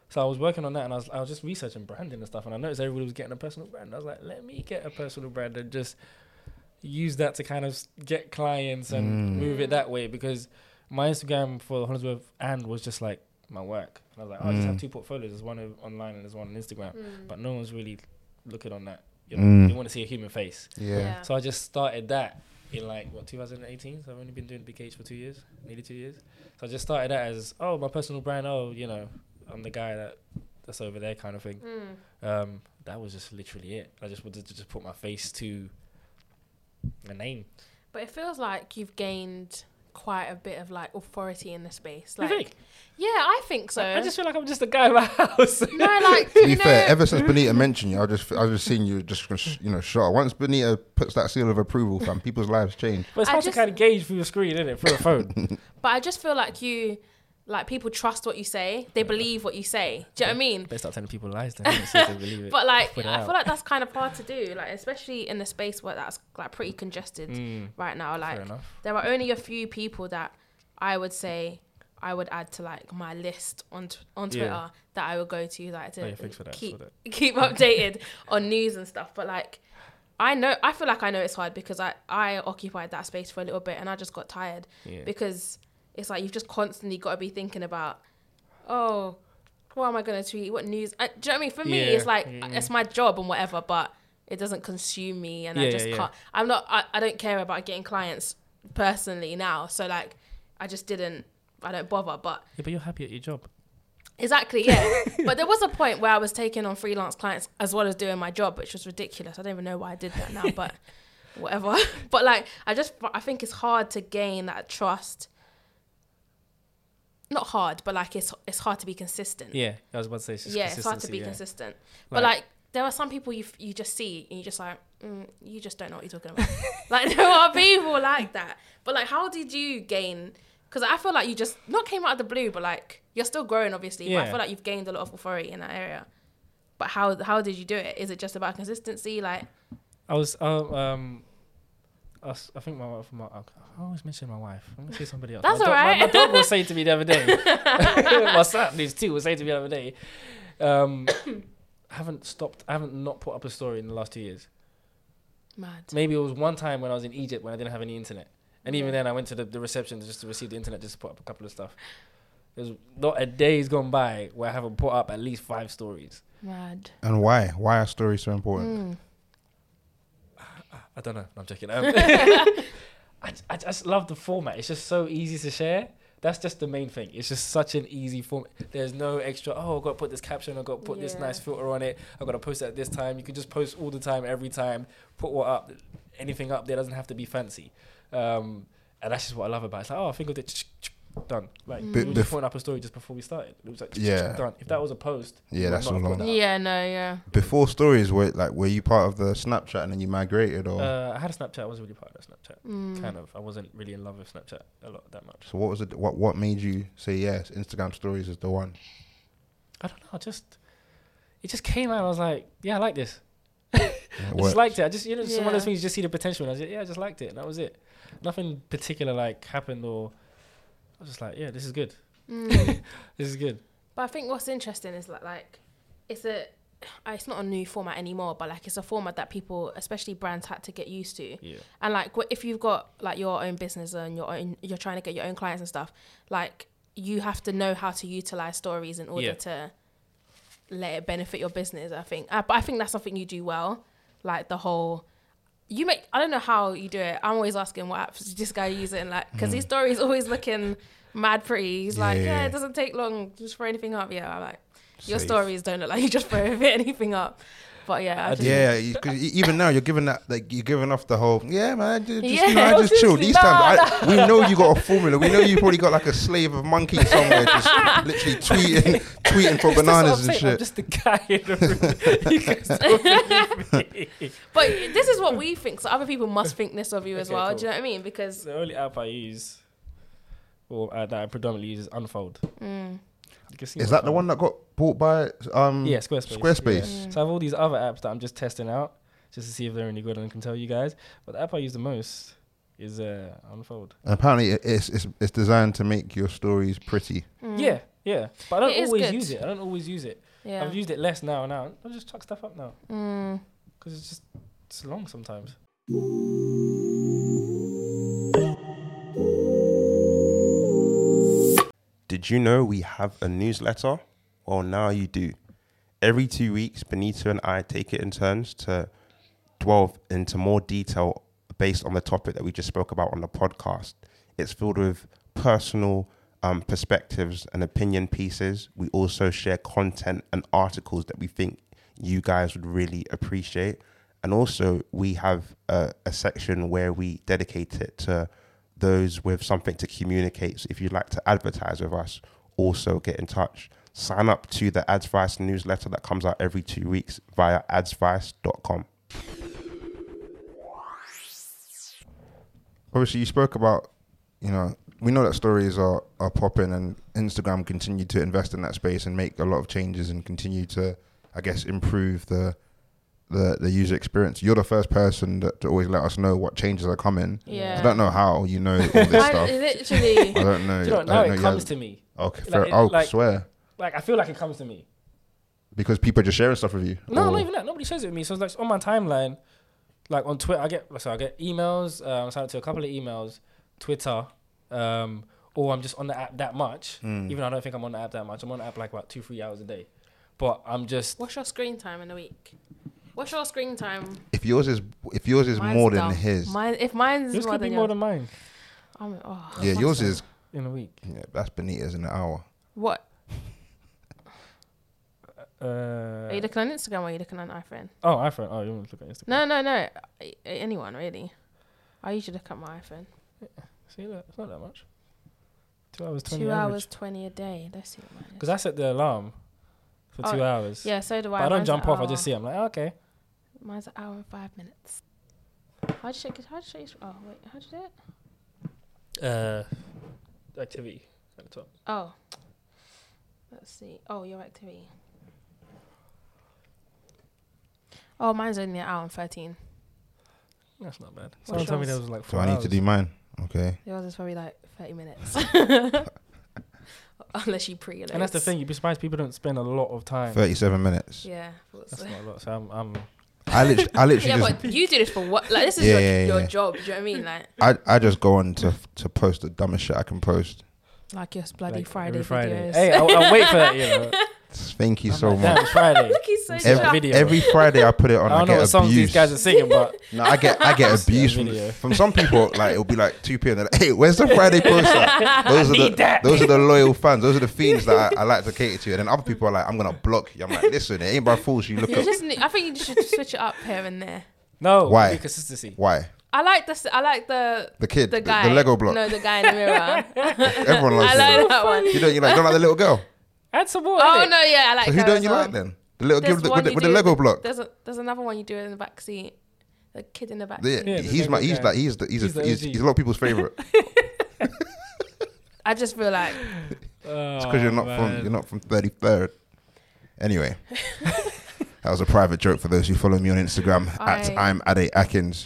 So I was working on that, and I was just researching branding and stuff, and I noticed everybody was getting a personal brand. I was like, let me get a personal brand and just use that to kind of get clients and move it that way, because my Instagram for Hollingsworth and was just like my work. And I was like, I just have 2 portfolios. There's one online and there's one on Instagram, but no one's really looking on that. You know, they want to see a human face. Yeah. So I just started that in 2018. So I've only been doing BKH for 2 years, nearly 2 years. So I just started that as, my personal brand. I'm the guy that's over there kind of thing. That was just literally it. I just wanted to just put my face to a name. But it feels like you've gained quite a bit of authority in the space. You think? Yeah, I think so. I just feel like I'm just a guy in my house. No, To be fair, ever since Benita mentioned you, I just seen you just shot. Once Benita puts that seal of approval, fam, people's lives change. But it's hard to kind of gauge through the screen, isn't it? Through a phone. But I just feel like people trust what you say. They believe what you say. Do you know what I mean? Better start telling people lies then. So they believe it. But I Put it feel out. like that's kind of hard to do. Especially in the space where that's pretty congested right now. Fair enough. There are only a few people that I would say I would add to my list on Twitter that I would go to to thanks for that. keep updated on news and stuff. But I feel like I know it's hard because I occupied that space for a little bit and I just got tired because it's you've just constantly got to be thinking about, what am I going to tweet? What news? Do you know what I mean? For me, it's it's my job and whatever, but it doesn't consume me and I just can't. I don't care about getting clients personally now. So I don't bother. But yeah, but you're happy at your job. Exactly, yeah. But there was a point where I was taking on freelance clients as well as doing my job, which was ridiculous. I don't even know why I did that now, but whatever. But I think it's hard to gain that trust. Not hard, but it's hard to be consistent. Yeah, I was about to say it's hard to be consistent. But there are some people you just see and you just you just don't know what you're talking about. There are people like that. But how did you gain? Because I feel like you just not came out of the blue, but you're still growing, obviously. Yeah. But I feel like you've gained a lot of authority in that area. But how did you do it? Is it just about consistency? I was I think my wife. I always mention my wife. I'm gonna say somebody else. That's all right. My dog was saying to me the other day. My son, these two, was saying to me the other day. I haven't not put up a story in the last 2 years. Mad. Maybe it was one time when I was in Egypt when I didn't have any internet. And even then, I went to the reception just to receive the internet, just to put up a couple of stuff. There's not a day's gone by where I haven't put up at least 5 stories. Mad. And why? Why are stories so important? I don't know. I'm checking. I just love the format. It's just so easy to share. That's just the main thing. It's just such an easy format. There's no extra, I've got to put this caption, I've got to put this nice filter on it, I've got to post it at this time. You can just post all the time, every time, put what up. Anything up there doesn't have to be fancy. And that's just what I love about it. It's I think of it, done. We were just putting up a story just before we started. It was done. If that was a post, that's all long. Before stories, were you part of the Snapchat and then you migrated, or? I had a Snapchat. I wasn't really part of Snapchat. Kind of. I wasn't really in love with Snapchat that much. So what was it? What made you say yes? Instagram stories is the one. I don't know. It just came out. I was like, I like this. I just liked it. I just some of those things you just see the potential. And I just liked it, and that was it. Nothing particular happened, or I was just like, this is good. This is good. But I think what's interesting is it's not a new format anymore, but it's a format that people, especially brands, had to get used to. Yeah. And if you've got your own business and you're trying to get your own clients and stuff, you have to know how to utilize stories in order to let it benefit your business. I think, but I think that's something you do well. The whole. I don't know how you do it. I'm always asking what apps does this guy using, because his story's always looking mad pretty. He's it doesn't take long, just throw anything up. Yeah, I'm your stories don't look like you just throw anything up. But because even now you're giving you're giving off the whole man. I just chill. These times we know you got a formula. We know you probably got a slave of monkeys somewhere, just literally tweeting for bananas and shit. I'm just the guy in the room. You guys don't believe me. But this is what we think, so other people must think this of you as well. Cool. Do you know what I mean? Because the only app I use, or that I predominantly use, is Unfold. Is that the one that got bought by Squarespace? Yeah. So I have all these other apps that I'm just testing out just to see if they're any good and I can tell you guys. But the app I use the most is Unfold. And apparently it's designed to make your stories pretty. Yeah. Yeah, but I It don't is always good. use it. I don't always use it. Yeah. I've used it less now. I'll just chuck stuff up now Mm. because it's long sometimes. Did you know we have a newsletter? Well, now you do. Every 2 weeks, Benito and I take it in turns to delve into more detail based on the topic that we just spoke about on the podcast. It's filled with personal perspectives and opinion pieces. We also share content and articles that we think you guys would really appreciate. And also, we have a section where we dedicate it to those with something to communicate. So if you'd like to advertise with us, also get in touch. Sign up to the Adsvice newsletter that comes out every 2 weeks via adsvice.com. Obviously, you spoke about, you know, we know that stories are popping, and Instagram continue to invest in that space and make a lot of changes and continue to, I guess, improve the user experience. You're the first person to always let us know what changes are coming. Yeah. I don't know how you know all this stuff. Literally. I don't know. Do you know, I now don't know. it You comes have- to me. Okay, Like, fair. it- Oh, like- swear. Like I feel like it comes to me. Because people are just sharing stuff with you. No, Or- not even that. Nobody shares it with me. So it's like on my timeline, like on Twitter, I get emails. I signed up to a couple of emails, Twitter, or I'm just on the app that much. Even though I don't think I'm on the app that much. I'm on the app like about 2-3 hours a day. But I'm just What's your screen time in a week? What's your screen time? If yours is Mine's more than dumb. his, If mine's yours more could be than more yours, than mine yeah, yours is in a week. yeah, that's Benita's in an hour. What? Are you looking on Instagram or are you looking on iPhone? Oh, iPhone. Oh, you want to look at Instagram? No. Anyone really? I usually look at my iPhone. See, look, it's not that much. 2 hours 20. 2 hours 20 a day. Let's see what mine is. Because I set the alarm for 2 hours. Yeah, so do I. But I don't Mine's jump an off. I hour. just see it. I'm like, oh, okay. Mine's an hour and 5 minutes. How'd you check it? Oh, wait. How'd you do it? Activity at the top. Oh. Let's see. Oh, your activity. Oh, mine's only an hour and 13. That's not bad. What's Someone told me yours? there was like 4 So I need hours. to do mine. Okay. Yours is probably like 30 minutes. Unless you pre-load. And that's the thing. You'd be surprised people don't spend a lot of time. 37 minutes. Yeah. That's not a lot. So I'm I literally Yeah, just but you do this for what? Like, this is Yeah, your yeah. job. Do you know what I mean? Like, I just go on to post the dumbest shit I can post. like your bloody like Friday every Friday. videos. Hey, I'll wait for that. You know. Thank you I'm so like, damn, much. it's Friday. Look, he's so See that shocked. video. Every Friday I put it on. I I don't know get what songs abuse. these guys are singing, but No, I get abuse from, video. from some people. Like it'll be like 2 p.m. They're like, hey, where's the Friday poster? Those are the loyal fans. Those are the fiends that I like to cater to. And then other people are like, I'm gonna block you. I'm like, listen, it ain't by fools. You look You up. just I think you should switch it up here and there. no. Why? we need consistency. Why? I like the The kid, the guy, the Lego block. No, the guy in the mirror. Everyone loves I it. like that one. You don't like the little girl. Add some more. Oh innit? no, yeah, I like. So who her don't as you well. like then? The little There's kid one with you the do- Lego block. There's another one you do in the back seat. The kid in the back Yeah, seat. the he's Lego guy. he's the a lot of people's favorite. I just feel like It's because you're not from 33rd. Anyway, that was a private joke for those who follow me on Instagram at I'm Ade Atkins.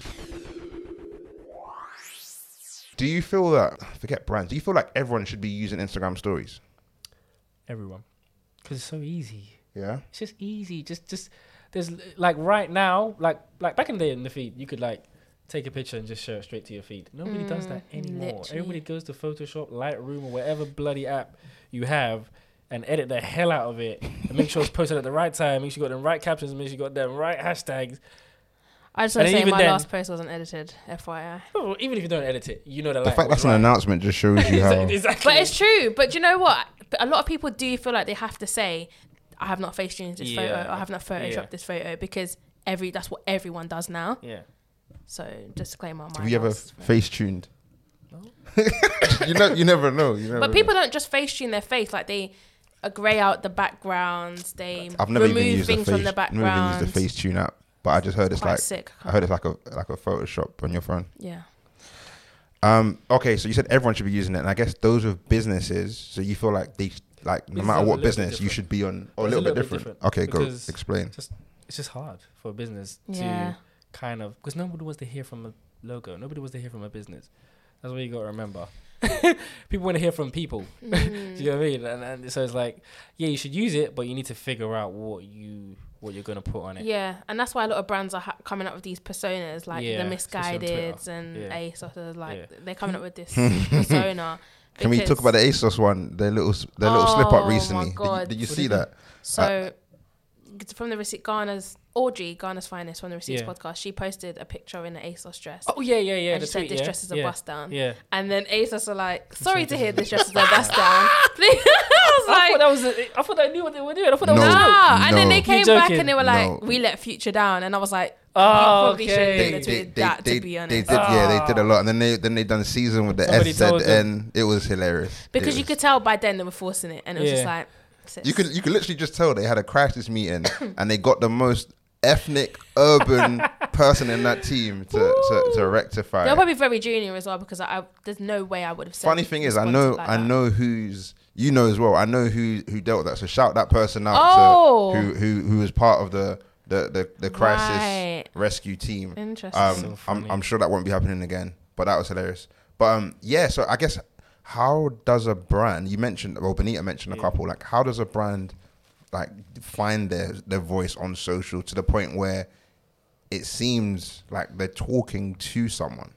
Do you feel that forget brands? Do you feel like everyone should be using Instagram stories? Everyone, because it's so easy. Yeah. It's just easy. Just there's like right now, like back in the day in the feed, you could like take a picture and just share it straight to your feed. Nobody does that anymore. literally. Everybody goes to Photoshop, Lightroom, or whatever bloody app you have and edit the hell out of it and make sure it's posted at the right time, make sure you got the right captions, make sure you got the right hashtags. I just want And to say even my then- last post wasn't edited, FYI. Oh, even if you don't edit it, you know The fact that's an announcement just shows you how. Exactly. But it's true. But do you know what? A lot of people do feel like they have to say, "I have not face tuned this photo. Yeah. I have not photoshopped Yeah. this photo," because that's what everyone does now. Yeah. So disclaimer. Have you ever face tuned? No. you never know. But people don't just face tune their face. Like they grey out the backgrounds. They I've never even remove used things from the Never even used background. the face tune app, but I just heard it's Quite like sick. I heard it's like a Photoshop on your phone. Yeah. Okay, so you said everyone should be using it, and I guess those with businesses. So you feel like no Business matter is a what little bit business, you different. should be on, or a It's little bit different. Okay, go because explain. It's just hard for a business Yeah. to kind of, because nobody wants to hear from a logo. Nobody wants to hear from a business. That's what you got to remember. people want to hear from people. Do you know what I mean? And so it's like, yeah, you should use it, but you need to figure out what you're going to put on it. Yeah, and that's why a lot of brands are coming up with these personas, like Yeah, the especially on Misguideds Twitter. and Yeah. ASOS. Like Yeah. they're coming up with this persona. Can we talk about the ASOS one? Their little slip up Oh, my recently. God. Did you see that? So from the receipt, Audrey, Ghana's Finest, from the Receipts Yeah. podcast, she posted a picture in an ASOS dress. Oh yeah. And The she said tweet, this yeah. dress is a yeah. bust down. Yeah. And then ASOS are like, sorry to hear this dress is a bust down. Please. I I thought they knew what they were doing. I thought that No. was a joke. nah. And then they No. came You're back joking. and they were like, No. we let Future down. And I was like, Oh, you probably okay. shouldn't have tweeted that, to be honest. They did, yeah, they did a lot, and then they done season with the Somebody told SZN. It was hilarious. Because you could tell by then they were forcing it. And it was just Yeah. like, sis. You could literally just tell they had a crisis meeting, and they got the most ethnic urban person in that team to rectify. They're it. probably very junior as well, because there's no way I would have said. Funny thing is, I know who's, you know as well. I know who dealt with that. So shout that person out Oh. to who was part of the crisis Right. rescue team. Interesting. So funny. I'm sure that won't be happening again. But that was hilarious. But yeah, so I guess how does a brand? You mentioned, well, Benita mentioned a couple. Like, how does a brand like find their voice on social to the point where it seems like they're talking to someone?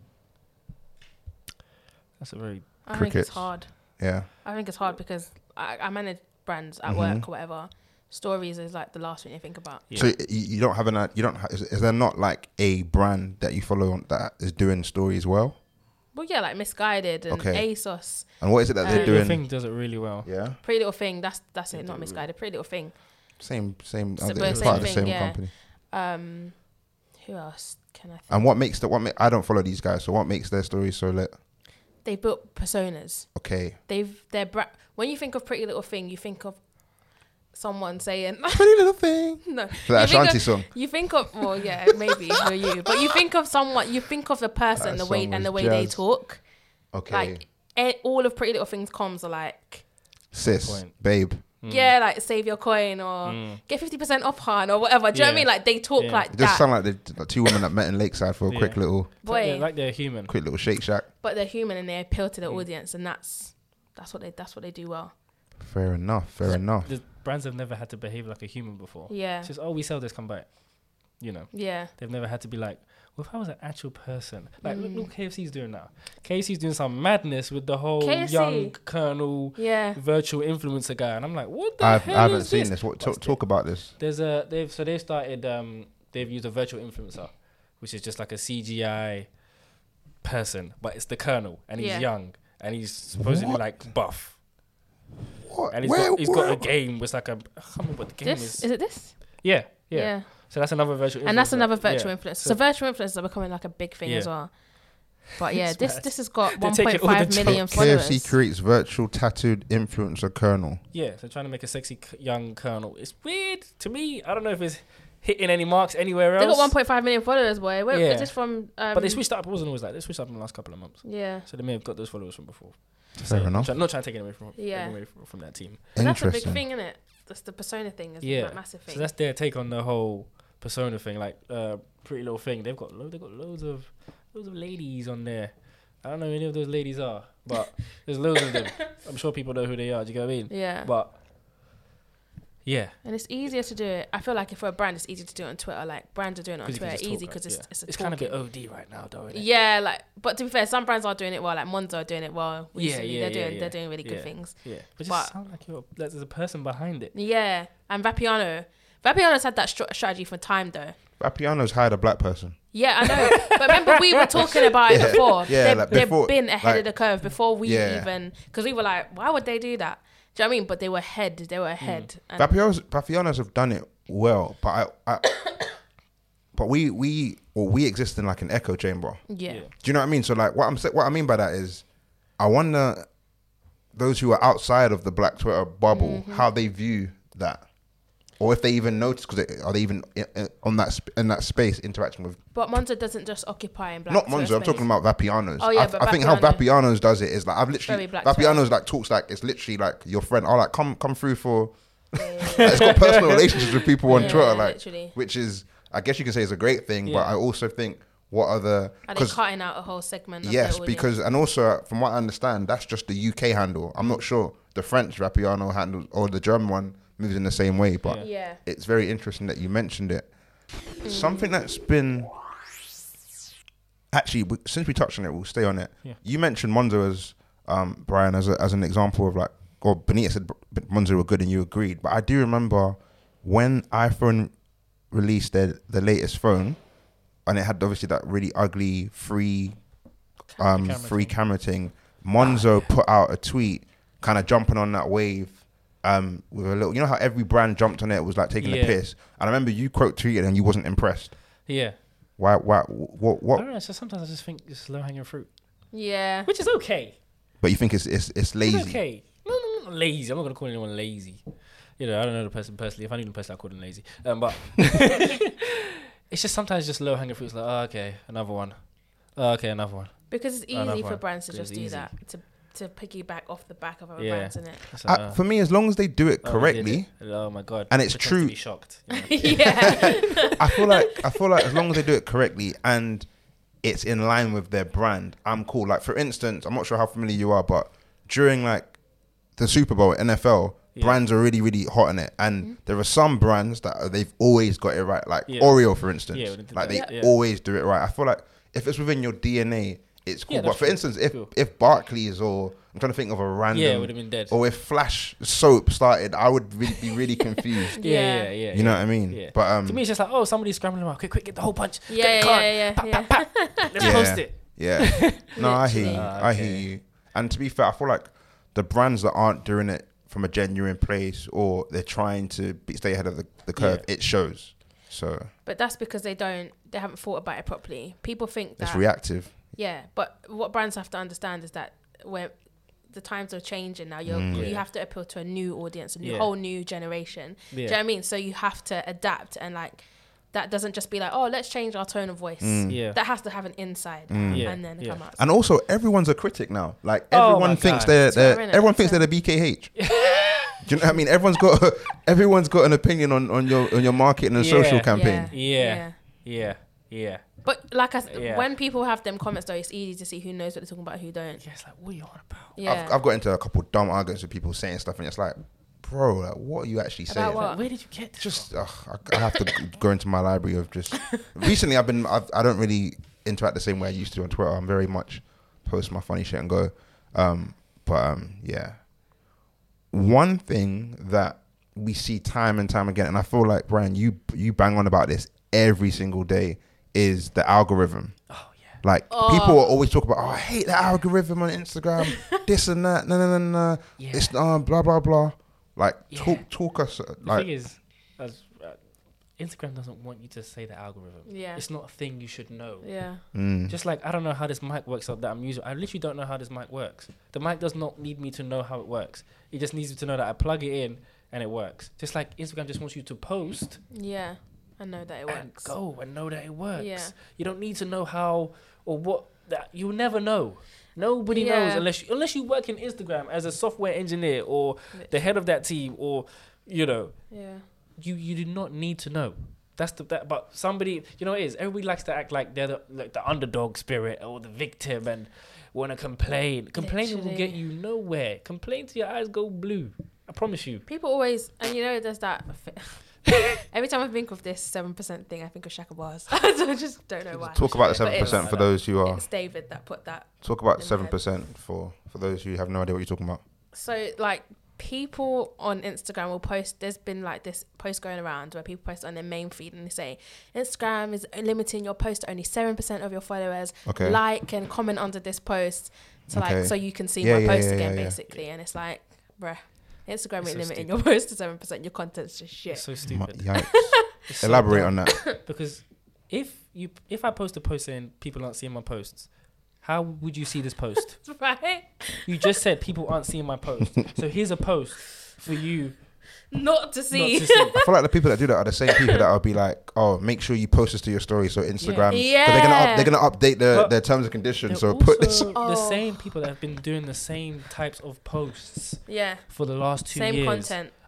That's a very I think Crickets. it's hard. Yeah. I think it's hard because I manage brands Mm-hmm. at work or whatever. Stories is like the last thing you think about. Yeah. So you don't have is there not like a brand that you follow on that is doing stories well? Well, yeah, like Misguided and Okay. ASOS, And what is it that they're the doing? thing does it really well. Yeah. Pretty Little Thing. That's it. Not Misguided. Pretty Little Thing. Same. So, It's but part of the same same thing, yeah. company. Who else can I think? And what makes I don't follow these guys. So what makes their stories so lit? They built personas. Okay. When you think of Pretty Little Thing, you think of someone saying Pretty little thing. no. That You think Ashanti of- song. You think of yeah, maybe for you, but you think of someone. You think of the person, That the way song and was the way they jazz. talk. Okay. Like all of Pretty Little Things comms are like, Sis, Point. babe. yeah, like save your coin or get 50% off, Han, or whatever. Do you know what I Yeah. mean? Like they talk Yeah. like It just that. sound like the two women that met in Lakeside for a Yeah. quick little Boy, Like they're human. Shake Shack. but they're human and they appeal to the audience, and that's what they do well. Fair enough. The brands have never had to behave like a human before. Yeah. It's just, oh, we sell this, come buy it. You know, Yeah. they've never had to be like, well, if I was an actual person, like look what KFC's doing now. KFC's doing some madness with the whole KFC. young Colonel Yeah. virtual influencer guy, and I'm like, what the I hell haven't is seen this. What talk about this? There's they've started they've used a virtual influencer, which is just like a CGI person, but it's the Colonel, and he's Yeah. young, and he's supposedly What? like buff, What? and he's got a game with like I can't remember what the game This is it. This. Yeah. Yeah. So that's another virtual influencer. And that's another virtual Yeah. influencer. So virtual influencers are becoming like a big thing as Yeah. well. But yeah, It's this mad. this has got They're taking all the 1.5 million jokes. followers. KFC creates virtual tattooed influencer Colonel. Yeah, so trying to make a sexy young Colonel. It's weird to me. I don't know if it's hitting any marks anywhere They else. got 1.5 million followers, boy. Where Yeah. is this from? But they switched up. It wasn't always like they switched up in the last couple of months. Yeah. So they may have got those followers from before. Fair enough. Not trying to take it away from Yeah. from that team. But that's a big Interesting. thing, isn't it? That's the persona thing. Is Yeah, a massive thing. so that's their take on the whole persona thing. Like Pretty Little Thing. They've got loads of ladies on there. I don't know who any of those ladies are, but there's loads of them. I'm sure people know who they are. Do you get what I mean? Yeah. But yeah, And it's easier to do it. I feel like if for a brand, it's easier to do it on Twitter. Like brands are doing it on 'cause you can Twitter just talk, easy right? because Yeah. it's a it's kind of a bit talking. OD right now, though. Isn't it? Yeah, like, but to be fair, some brands are doing it well. Like Monzo are doing it well. Yeah, Recently. yeah, They're doing really good yeah. things. Yeah, but But- just sound like there's a person behind it. Yeah, and Vapiano's had that strategy for time though. Vapiano's hired a black person. Yeah, I know. But remember, we were talking about it before. Yeah, like before, they've been ahead like- of the curve before we Yeah. even, because we were like, why would they do that? Do you know what I mean? But they were ahead. They were ahead. And Vapiano's have done it well, but but we exist in like an echo chamber. yeah. Do you know what I mean? So like what I mean by that is, I wonder those who are outside of the Black Twitter bubble how they view that, or if they even notice, because are they even in that space interacting with But Monzo doesn't just occupy in black. not Twitter Monzo. I'm space. talking about Vapiano's. Oh, yeah, but I think how Vapiano- Vapiano's does it is like I've literally Very black Vapiano's like talks like it's literally like your friend. Oh, like come through for. Like, it's got personal relationships with people on Yeah, Twitter, like literally. which is I guess you can say is a great thing, but Yeah. I also think what are the... Are they cutting out a whole segment of Yes, their because, and also from what I understand, that's just the UK handle. I'm not sure the French Rappiano handle or the German one moves in the same way, but Yeah. it's very interesting that you mentioned it. Something that's been... Actually, since we touched on it, we'll stay on it. Yeah. You mentioned Monzo as, Brian, as an example of like, or Benita said Monzo were good and you agreed. But I do remember when iPhone released the latest phone, and it had obviously that really ugly free camera thing. Monzo put out a tweet kind of jumping on that wave with a little, you know how every brand jumped on it, was like taking a piss. And I remember you quote tweeted and you wasn't impressed. Yeah. What? I don't know, so sometimes I just think it's low hanging fruit. Yeah. Which is okay. But you think it's lazy? It's okay. No, not lazy. I'm not going to call anyone lazy. You know, I don't know the person personally. If I knew the person, I call them lazy. But it's just sometimes just low hanging fruit. It's like, oh, okay, another one. Oh, okay, another one. Because it's Another easy for one. brands to It's just do easy. that, to piggyback off the back of other Yeah. brands, isn't it? It's like, For me, as long as they do it oh, we did correctly, it. Oh my god. And it's Pretend true. To be shocked. You know? Yeah. I feel like as long as they do it correctly and it's in line with their brand, I'm cool. Like for instance, I'm not sure how familiar you are, but during like the Super Bowl, NFL, brands are really, really hot on it. And there are some brands that they've always got it right. Like Oreo, for instance. Yeah, when they did like that. they Yeah. always do it right. I feel like if it's within your DNA, it's cool. Yeah, but that's for true. instance, Cool. if Barclays or I'm trying to think of a random, Yeah, it would have been dead. or if Flash soap started, I would be really confused. Yeah. You know what I mean? Yeah. But to me, it's just like, oh, somebody's scrambling around. Quick, get the whole punch. Yeah, Get the card. yeah. Pap, pap, pap. Let's post it. Yeah. No, I hear you. Literally. I hear you. And to be fair, I feel like the brands that aren't doing it from a genuine place or they're trying to stay ahead of the curve, it shows. So But that's because they haven't thought about it properly. People think that it's reactive. Yeah, but what brands have to understand is that where the times are changing now, you have to appeal to a new audience, a whole new generation. Do you know what I mean? So you have to adapt, and like that doesn't just be like, oh, let's change our tone of voice. Yeah. That has to have an inside and then come out. And also, everyone's a critic now. Like everyone thinks they're everyone thinks they're the BKH. Do you know what I mean? Everyone's got an opinion on your marketing and social campaign. Yeah. But like when people have them comments though, it's easy to see who knows what they're talking about, who don't. Yeah, it's like, what are you on about? Yeah. I've got into a couple of dumb arguments with people saying stuff, and it's like, bro, like, what are you actually saying? About what? Like, where did you get this? Just I have to go into my library of just. Recently, I don't really interact the same way I used to on Twitter. I'm very much post my funny shit and go. Yeah. One thing that we see time and time again, and I feel like Brian, you bang on about this every single day, is the algorithm. Oh yeah. Like people always talk about, I hate the algorithm on Instagram, this and that, no. Yeah. It's blah blah blah. Like talk us The like. thing is, Instagram doesn't want you to say the algorithm. Yeah. It's not a thing you should know. Yeah. Just like, I don't know how this mic works that I'm using. I literally don't know how this mic works. The mic does not need me to know how it works. It just needs me to know that I plug it in and it works. Just like Instagram just wants you to post Yeah. I know that it and works. go and know that it works. Yeah. You don't need to know how or what. That you'll never know. Nobody knows unless you work in Instagram as a software engineer or the head of that team or, you know. Yeah. You do not need to know. But somebody, you know, it is. Everybody likes to act like they're the underdog spirit or the victim and want to complain. Complaining will get you nowhere. Complain till your eyes go blue. I promise you. People always, and you know, there's that. Every time I think of this 7% thing, I think of Shaka Bars. I just don't know why. Talk about the But 7% for those who are. It's David that put that. Talk about in my 7% for those who have no idea what you're talking about. So like people on Instagram will post, there's been like this post going around where people post on their main feed and they say Instagram is limiting your post to only 7% of your followers. Okay. Like and comment under this post to Okay. like so you can see Yeah, my yeah, post yeah, again yeah. basically. And it's like, bruh, Instagram ain't so limiting stupid. your post to 7%. Your content's just shit. It's so stupid. Yikes. It's so Elaborate dumb. on that. Because if I post a post saying people aren't seeing my posts, how would you see this post? Right? You just said people aren't seeing my post. So here's a post for you Not to see. not to see. I feel like the people that do that are the same people that will be like, "Oh, make sure you post this to your story." So Instagram, Yeah. 'cause they're gonna update But their terms and conditions. They're So put this. also Oh. the same people that have been doing the same types of posts Yeah. for the last 2 Same years content.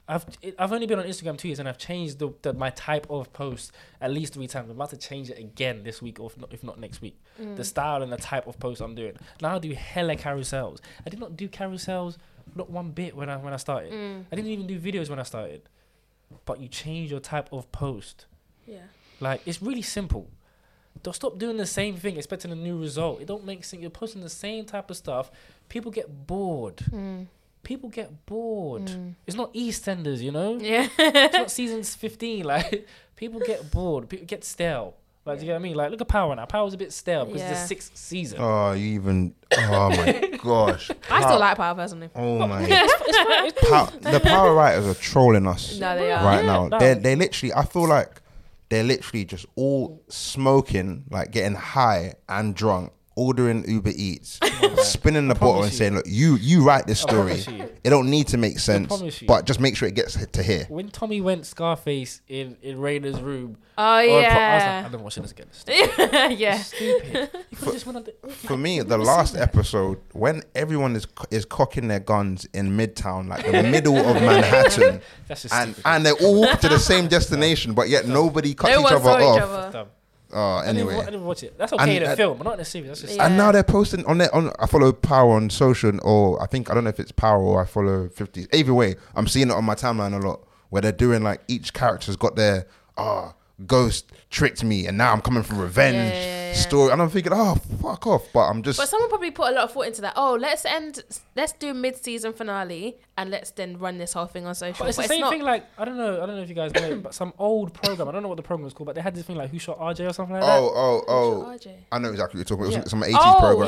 I've only been on Instagram 2 years and I've changed my type of post at least 3 times. I'm about to change it again this week or if not next week. The style and the type of post I'm doing. Now I do hella carousels. I did not do carousels not one bit when I started. I didn't even do videos when I started. But you change your type of post. Yeah. Like, it's really simple. Don't stop doing the same thing expecting a new result. It don't make sense. You're posting the same type of stuff. People get bored. People get bored. It's not EastEnders, you know? Yeah. It's not seasons 15. Like, people get bored. People get stale. Like, do you get what I mean? Like, look at Power now. Power's a bit stale because it's the 6th season. Oh, you even... Oh, my gosh. I still like Power, personally. Oh, my... It's fine. The Power writers are trolling us No, they are. right now. No. They literally... I feel like they're literally just all smoking, like getting high and drunk, ordering Uber Eats, spinning the bottle and saying, look, you write this story. promise you. It don't need to make sense, promise you. but just make sure it gets to here. When Tommy went Scarface in Raina's room, Oh, I was yeah. like, I'm never watching this again. It's Yeah. stupid. You could just went on the, For me, the last episode, when everyone is cocking their guns in Midtown, like in the middle of Manhattan, that's just and stupid. and they're all walking to the same destination, but yet nobody cuts No each one other saw each off. other. Dumb. Oh, I didn't anyway. watch it. That's okay in a And- film, but not in a series. That's just Yeah. And now they're posting on I follow Power on social, or I don't know if it's Power or I follow 50s. Either way, I'm seeing it on my timeline a lot where they're doing like each character's got their ghost tricked me and now I'm coming for revenge Yeah. story. And I'm thinking, oh, fuck off. But I'm just. But someone probably put a lot of thought into that. Oh, let's do mid-season finale and let's then run this whole thing on social. But it's the same thing. Like I don't know if you guys know it, but some old program. I don't know what the program was called, but they had this thing like Who Shot RJ or something like that. Oh. RJ. I know exactly what you're talking about. It was Yeah. some 80s program.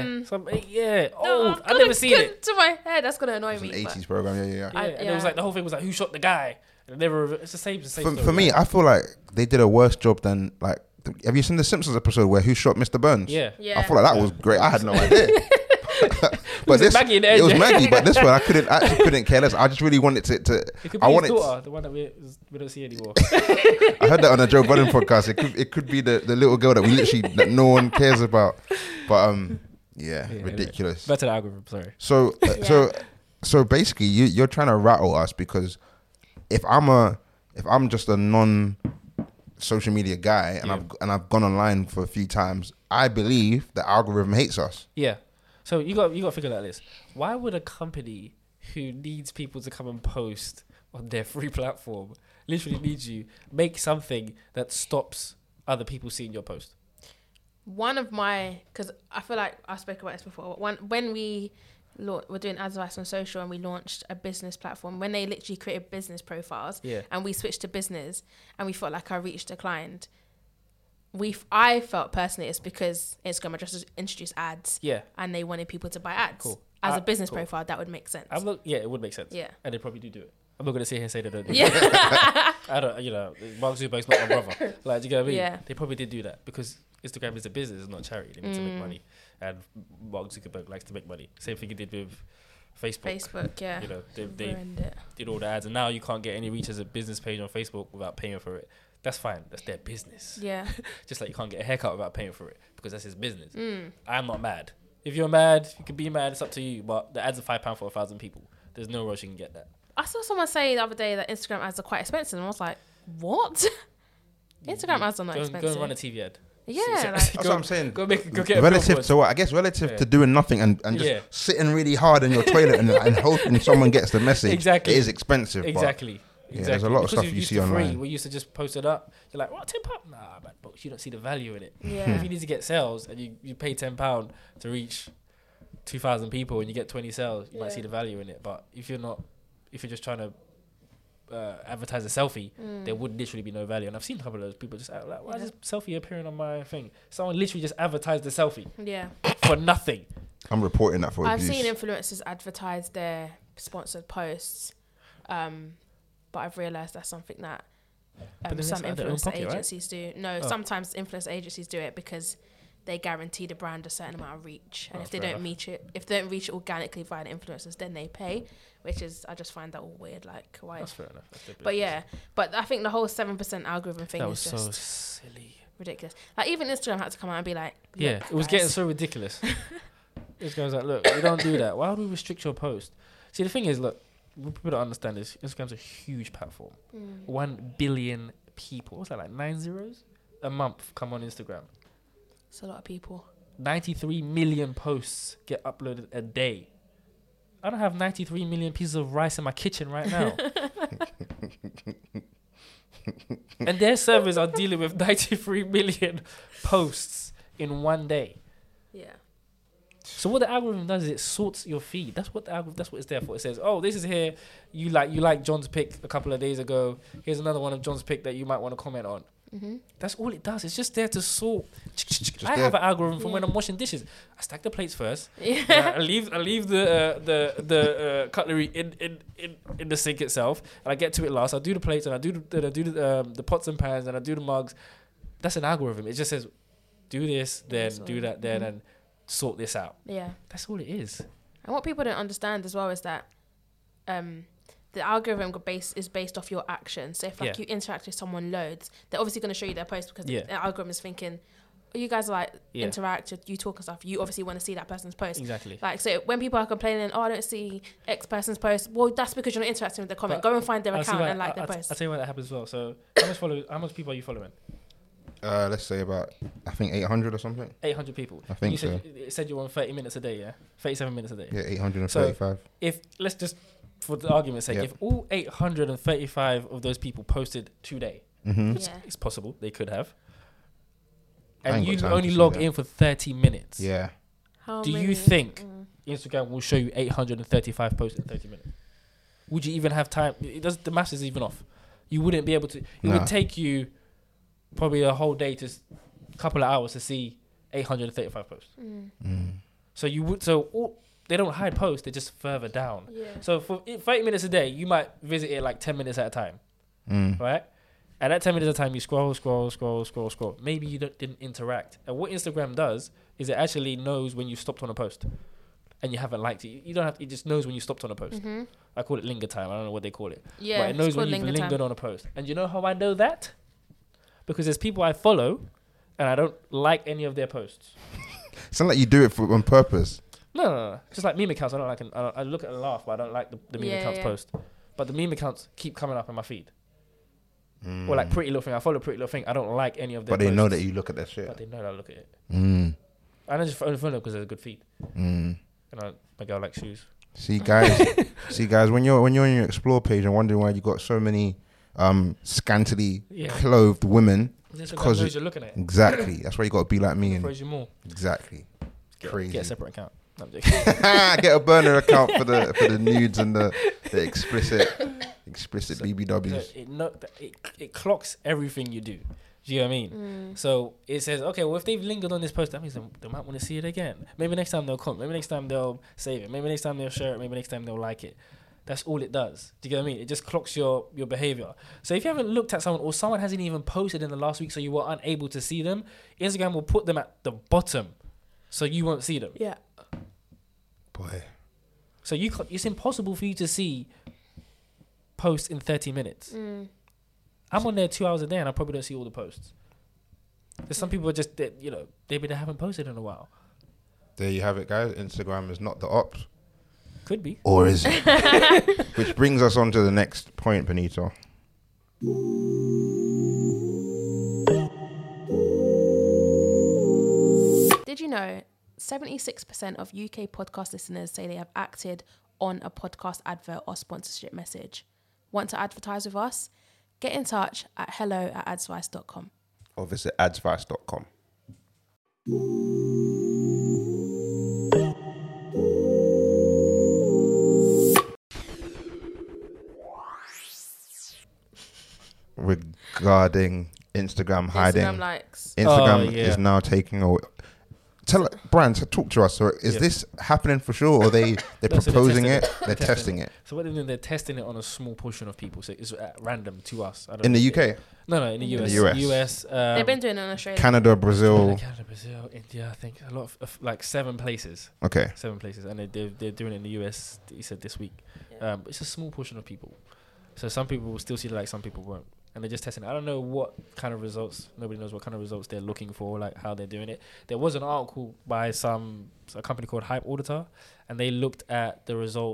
Yeah, Oh, old. I've never seen it. To my head, that's gonna annoy It was me. an but- 80s program. Yeah. Yeah, and it was like the whole thing was like Who Shot the Guy. And never. It's the same. For story, me, right? I feel like they did a worse job than like. Have you seen the Simpsons episode where Who Shot Mr. Burns? Yeah. I feel like that was great. I had no idea. But it Maggie in the it was end? Maggie, but this one I couldn't care less. I just really wanted to. It could be I his wanted. daughter, the one that we don't see anymore. I heard that on a Joe Budden podcast. It could be the little girl that we literally that no one cares about. But yeah, ridiculous. Better the algorithm. Sorry. So basically, you're trying to rattle us because if I'm just a non social media guy and I've gone online for a few times, I believe the algorithm hates us. Yeah. So you got to figure out this. Why would a company who needs people to come and post on their free platform literally needs you make something that stops other people seeing your post? One of my, because I feel like I spoke about this before. When we're doing Ads Advice on social and we launched a business platform, when they literally created business profiles and we switched to business and we felt like our reach declined, I felt personally it's because Instagram had just introduced ads and they wanted people to buy ads. Cool. As a business profile, that would make sense. It would make sense. Yeah. And they probably do it. I'm not going to sit here and say they don't do it. Yeah. I don't, Mark Zuckerberg's not my brother. Like, do you get what I mean? Yeah. They probably did do that because Instagram is a business, it's not a charity. They need to make money. And Mark Zuckerberg likes to make money. Same thing he did with Facebook. Yeah. You know, they Ruined it. did all the ads, and now you can't get any reach as a business page on Facebook without paying for it. That's fine. That's their business. Yeah. Just like you can't get a haircut without paying for it because that's his business. I'm not mad. If you're mad, you can be mad. It's up to you. But the ads are £5 for 1,000 people. There's no rush you can get that. I saw someone say the other day that Instagram ads are quite expensive, and I was like, what? Instagram ads are not expensive. Go and run a TV ad. Yeah, like, That's what I'm saying. Go get a Relative billboard. to what? I guess relative to doing nothing and just Yeah. sitting really hard in your toilet and hoping someone gets the message. Exactly. It is expensive. but- Exactly. Yeah, there's a lot of Because stuff you're you used see to free, online. we used to just post it up. You're like, what, £10? Nah, man, but you don't see the value in it. Yeah. If you need to get sales and you pay £10 to reach 2,000 people and you get 20 sales, you might see the value in it. But if you're just trying to advertise a selfie, there would literally be no value. And I've seen a couple of those people just like, why is this selfie appearing on my thing? Someone literally just advertised the selfie yeah. for nothing. I'm reporting that for I've abuse. seen influencers advertise their sponsored posts, but I've realised that's something that then it's some out of their own influencer pocket, right? agencies do. No, sometimes influencer agencies do it because they guarantee the brand a certain amount of reach, and if they don't reach it organically via the influencers, then they pay. Which is, I just find that all weird. Like, why? That's fair enough. That's their But business. yeah, but I think the whole 7% algorithm thing That is was just so silly. ridiculous. Like, even Instagram had to come out and be like, Yeah, "Look, it was guys." getting so ridiculous. This guy's like, look, we don't do that. Why would we restrict your post? See, the thing is, look, what people don't understand is Instagram's a huge platform. 1 billion people. What's that, like 9 zeros? A month come on Instagram. It's a lot of people. 93 million posts get uploaded a day. I don't have 93 million pieces of rice in my kitchen right now. And their servers are dealing with 93 million posts in one day. Yeah. So what the algorithm does is it sorts your feed. That's what it's there for. It says, oh, this is here. You like John's pick a couple of days ago. Here's another one of John's pick that you might want to comment on. That's all it does. It's just there to sort. I have an algorithm from when I'm washing dishes. I stack the plates first. I leave the cutlery in the sink itself, and I get to it last. I do the plates, and I do the pots and pans, and I do the mugs. That's an algorithm. It just says, do this, then do that, then and sort this out. Yeah, that's all it is. And what people don't understand as well is that the algorithm is based off your actions. So if you interact with someone loads, they're obviously going to show you their post because the algorithm is thinking, oh, you guys are like interact, you talk and stuff. You obviously want to see that person's post. Exactly. Like, so when people are complaining, oh, I don't see X person's post. Well, that's because you're not interacting with the comment. Go and find their account and like their post. I'll tell you why that happens as well. So how much people are you following? Let's say about, I think 800 or something. 800 people. I think so. It said you're on 30 minutes a day, yeah? 37 minutes a day. Yeah, 835. So let's just, for the argument's sake, if all 835 of those people posted today, which is possible, they could have, and you only log in for 30 minutes. Yeah. Do you think Instagram will show you 835 posts in 30 minutes? Would you even have time? The maths is even off. You wouldn't be able to. It would take you probably a whole day to a couple of hours to see 835 posts. So you would. They don't hide posts; they're just further down. Yeah. So for 30 minutes a day, you might visit it like 10 minutes at a time, right? And at 10 minutes at a time, you scroll. Maybe you didn't interact. And what Instagram does is it actually knows when you stopped on a post and you haven't liked it. You don't have. It just knows when you stopped on a post. I call it linger time. I don't know what they call it. Yeah, but it knows when you've lingered on a post. And you know how I know that? Because there's people I follow, and I don't like any of their posts. Sound like you do it on purpose. No. Just like meme accounts, I don't like. I look at and laugh, but I don't like the meme accounts post. But the meme accounts keep coming up in my feed. Or like Pretty Little Thing. I follow Pretty Little Thing. I don't like any of their posts. But they know that you look at that shit. But they know that I look at it. I don't just follow them because there's a good feed. And my girl likes shoes. See guys, when you're on your explore page and wondering why you got so many scantily clothed women, because you're looking at it. Exactly. That's why you got to be like me and you more. Exactly. Crazy. Get a separate account. No, I'm get a burner account for the nudes and the explicit BBWs. It clocks everything you do. Do you know what I mean? So it says, okay, well, if they've lingered on this post, that means they might want to see it again. Maybe next time they'll comment. Maybe next time they'll save it. Maybe next time they'll share it. Maybe next time they'll like it. That's all it does. Do you get what I mean? It just clocks your behavior. So if you haven't looked at someone or someone hasn't even posted in the last week so you were unable to see them, Instagram will put them at the bottom so you won't see them. Yeah. Boy. So it's impossible for you to see posts in 30 minutes. I'm on there 2 hours a day and I probably don't see all the posts. There's some people just, they haven't posted in a while. There you have it, guys. Instagram is not the ops. Could be. Or is it? Which brings us on to the next point, Benito. Did you know 76% of UK podcast listeners say they have acted on a podcast advert or sponsorship message? Want to advertise with us? Get in touch at hello@adsvice.com. Or visit adsvice.com. Regarding Instagram hiding, Instagram likes. Instagram is now taking away. Brands, talk to us. So is this happening for sure, or they're proposing it? They're testing it. So what they're doing, they're testing it on a small portion of people. So it's at random to us. In the UK? No, in the US. US. They've been doing it in Australia. Canada, Brazil, India. I think a lot of like 7 places. Okay. 7 places, and they're doing it in the US. He said this week. It's a small portion of people. So some people will still see it, like some people won't. And they're just testing it. I don't know what kind of results. Nobody knows what kind of results they're looking for, like how they're doing it. There was an article by a company called Hype Auditor, and they looked at the results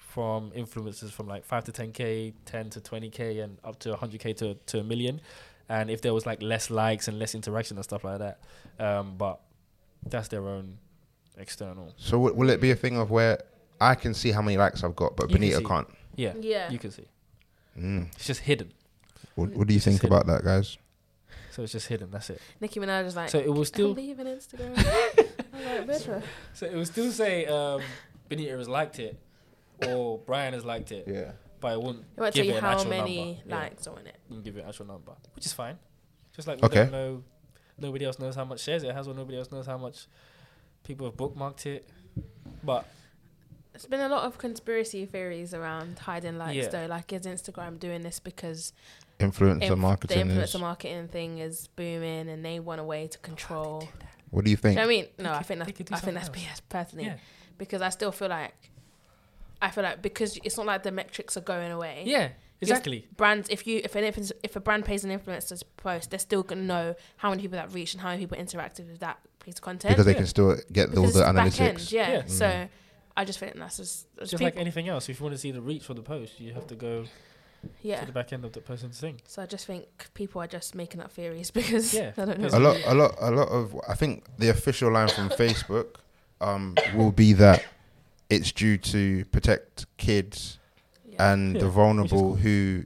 from influencers from like 5 to 10k, 10 to 20k, and up to 100k to a million. And if there was like less likes and less interaction and stuff like that, but that's their own external. So will it be a thing of where I can see how many likes I've got, but You can Benita see. can't? Yeah. You can see. Mm. It's just hidden. What do you think about that, guys? So it's just hidden. That's it. Nicki Minaj is like, So it will I still. believe in Instagram. I'm like, bitch. So it will still say Benita has liked it, or Brian has liked it, Yeah. but it won't It won't give tell it you an how actual many number. Yeah. likes are on it. You can give it an actual number, which is fine. Just like we Okay. don't know, nobody else knows how much shares it has, or nobody else knows how much people have bookmarked it. But There's been a lot of conspiracy theories around hiding likes, Yeah. though. Like, is Instagram doing this because Influencer the marketing influencer is. marketing thing is booming and they want a way to control? What do you think? Do you know what I mean? No, They I could- think they that's could do I think that's something BS personally, Yeah. because I still feel like because it's not like the metrics are going away. yeah, Just exactly. brands, if a brand pays an influencer to post, they're still gonna know how many people that reached and how many people interacted with that piece of content. Because they can still get all Because the it's back analytics. end, yeah. Yeah. So I just think that's just Just like anything else, if you want to see the reach for the post, you have to go yeah. to the back end of the person's thing. So I just think people are just making up theories because Yeah. I don't know. A lot of. I think the official line from Facebook will be that it's due to protect kids Yeah. and Yeah, the which vulnerable is who,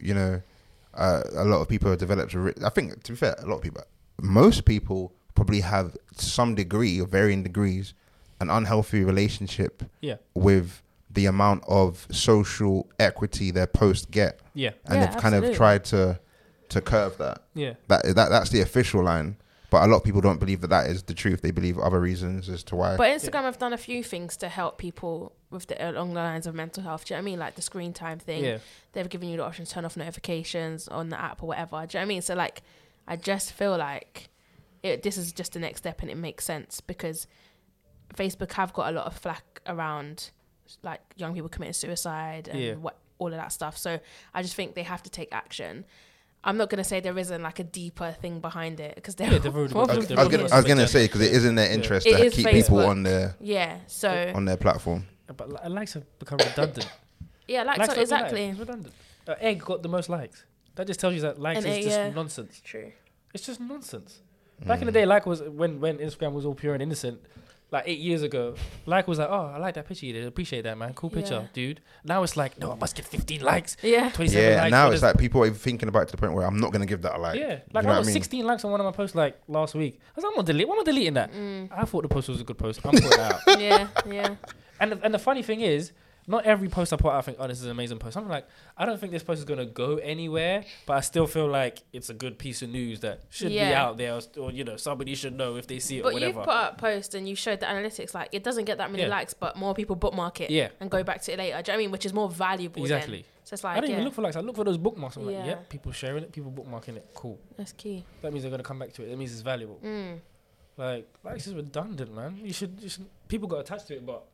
a lot of people have developed. I think, to be fair, a lot of people, most people probably have some degree or varying degrees, an unhealthy relationship Yeah, with the amount of social equity their posts get, yeah, and Yeah, they've kind of absolutely. tried to curve that. yeah. That's the official line. But a lot of people don't believe that is the truth. They believe other reasons as to why. But Instagram have done a few things to help people with along the lines of mental health. Do you know what I mean? Like the screen time thing. Yeah. They've given you the option to turn off notifications on the app or whatever. Do you know what I mean? So like, I just feel like this is just the next step, and it makes sense because Facebook have got a lot of flack around like young people committing suicide and all of that stuff. So I just think they have to take action. I'm not going to say there isn't like a deeper thing behind it because Yeah, they've already got- obviously they've already is. I was gonna say because it is in their interest It to is keep people Facebook. on their So platform. But likes have become redundant. yeah, like Likes so don't exactly. matter. It's redundant. Egg got the most likes. That just tells you that likes And is just yeah. nonsense. True. It's just nonsense. Back in the day, like was when Instagram was all pure and innocent. Like 8 years ago, like was like, oh, I like that picture you did. Appreciate that, man. Cool picture, Yeah. dude. Now it's like, no, I must get 15 likes, Yeah. 27 Yeah, likes. and now what it's is- like people are even thinking about it to the point where I'm not gonna give that a like. yeah, You like know I what I got mean? 16 likes on one of my posts like last week. I was like, I'm not deleting that. I thought the post was a good post. I'm putting it out. Yeah. And the funny thing is, not every post I put out, I think, oh, this is an amazing post. I'm like, I don't think this post is going to go anywhere, but I still feel like it's a good piece of news that should be Yeah. out there, or somebody should know if they see it or But whatever. you've put up posts and you showed the analytics, like it doesn't get that many Yeah. likes, but more people bookmark it Yeah. and go back to it later. Do you know what I mean? Which is more valuable. Exactly. Then. So it's I like, don't even look for likes. I look for those bookmarks. I'm Yeah. like, yep, people sharing it, people bookmarking it. Cool. that's key. That means they're going to come back to it. That means it's valuable. Like, likes is redundant, man. You should people got attached to it, but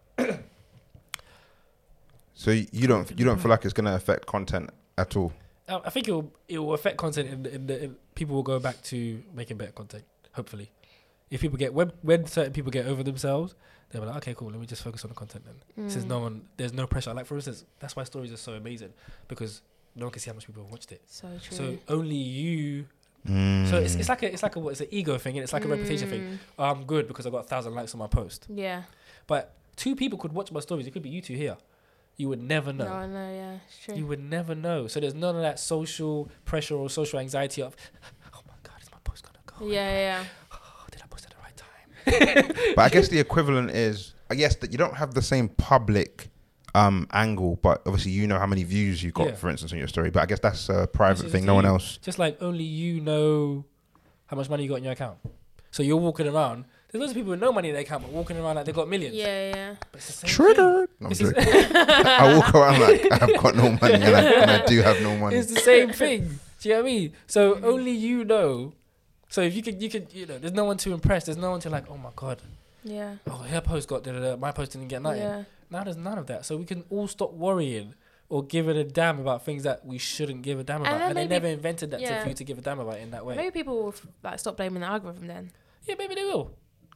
So you don't feel like it's gonna affect content at all? I think it will affect content in people will go back to making better content, hopefully. If people get when certain people get over themselves, they'll be like, okay, cool, let me just focus on the content then. Since there's no pressure. Like for instance, that's why stories are so amazing, because no one can see how much people have watched it. So true. So only you. So it's like an ego thing, and it's like a reputation thing. Oh, I'm good because I got 1,000 likes on my post. yeah. But 2 people could watch my stories. It could be you 2 here. You would never know. No, yeah, it's true. You would never know. So there's none of that social pressure or social anxiety of, oh my God, is my post gonna go? yeah. Oh, did I post at the right time? But I guess the equivalent is, I guess that you don't have the same public angle, but obviously you know how many views you got, Yeah. for instance, on your story. But I guess that's a private It's thing. just No one you. else. Just like only you know how much money you got in your account. So you're walking around. There's loads of people with no money in their account, but walking around like they got millions. Yeah. But it's the same Triggered. No, I'm This is- joking. I walk around like I've got no money, and I do have no money. It's the same thing. Do you know what I mean? So only you know. So if you could, there's no one to impress. There's no one to like, oh my God, Yeah. oh, her post got da-da-da, my post didn't get nothing. Yeah. Now there's none of that. So we can all stop worrying or giving a damn about things that we shouldn't give a damn about. then And they maybe- never invented that yeah. for you to give a damn about in that way. Maybe people will like stop blaming the algorithm then. Yeah, maybe they will.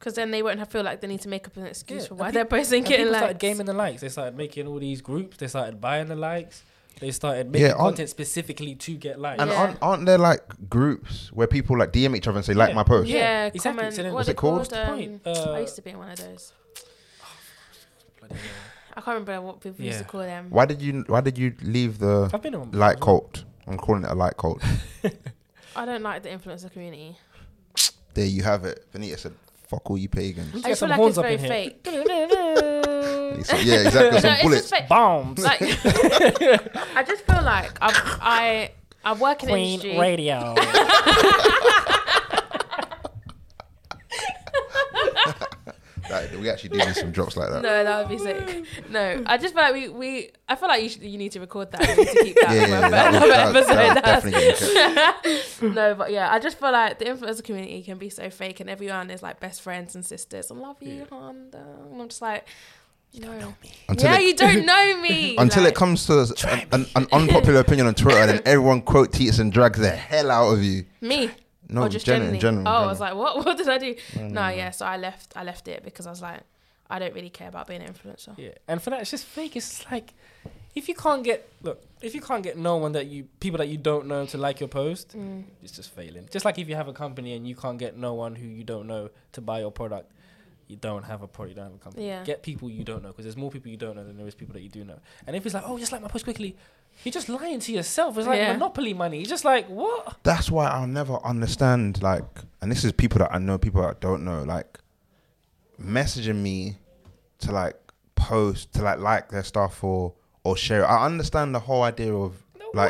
Because then they won't feel like they need to make up an excuse Yeah, for and why pe- they're posting And getting people started likes. gaming the likes. They started making all these groups. They started buying the likes. They started making content specifically to get likes. And Yeah. aren't there like groups where people like DM each other and say like Yeah. my post? Yeah, exactly. comment. So then What's what's it called? What's the point? I used to be in one of those. Bloody hell. I can't remember what people used to Yeah. call them. Why did you leave the I've been in one like before as well. cult? I'm calling it a like cult. I don't like the influencer community. There you have it. Benita said, "Fuck all you pagans." I Get just some feel like horns it's up very in here. fake. And he said, yeah, exactly. No, Some it's bullets. just fake. Bombs. Like, I just feel like I work in Queen industry. Radio. Like, we actually do need some drops like that. No, that would be sick. No, I just feel like I feel like you need to record that. You need to keep that. Yeah, for that another was episode. definitely getting kept. No, but yeah, I just feel like the influencer community can be so fake, and everyone is like best friends and sisters. I love you, Honda. And I'm just like, no. Until Yeah, it- you don't know me. Until Like, it comes to an unpopular opinion on Twitter, and then everyone quote tweets and drags the hell out of you. me. No, Or just in general. Oh, I was like, what? What did I do? No, yeah. So I left it because I was like, I don't really care about being an influencer. Yeah, and for that, it's just fake. It's like if you can't get no one people that you don't know to like your post, it's just failing. Just like if you have a company and you can't get no one who you don't know to buy your product, you don't have a product, you don't have a company. Yeah. Get people you don't know, because there's more people you don't know than there is people that you do know. And if it's like, oh, just like my post quickly, you're just lying to yourself. It's like monopoly money. You're just like, what? That's why I'll never understand, like, and this is people that I know, people that I don't know, like, messaging me to like post, to like their stuff or share it. I understand the whole idea of like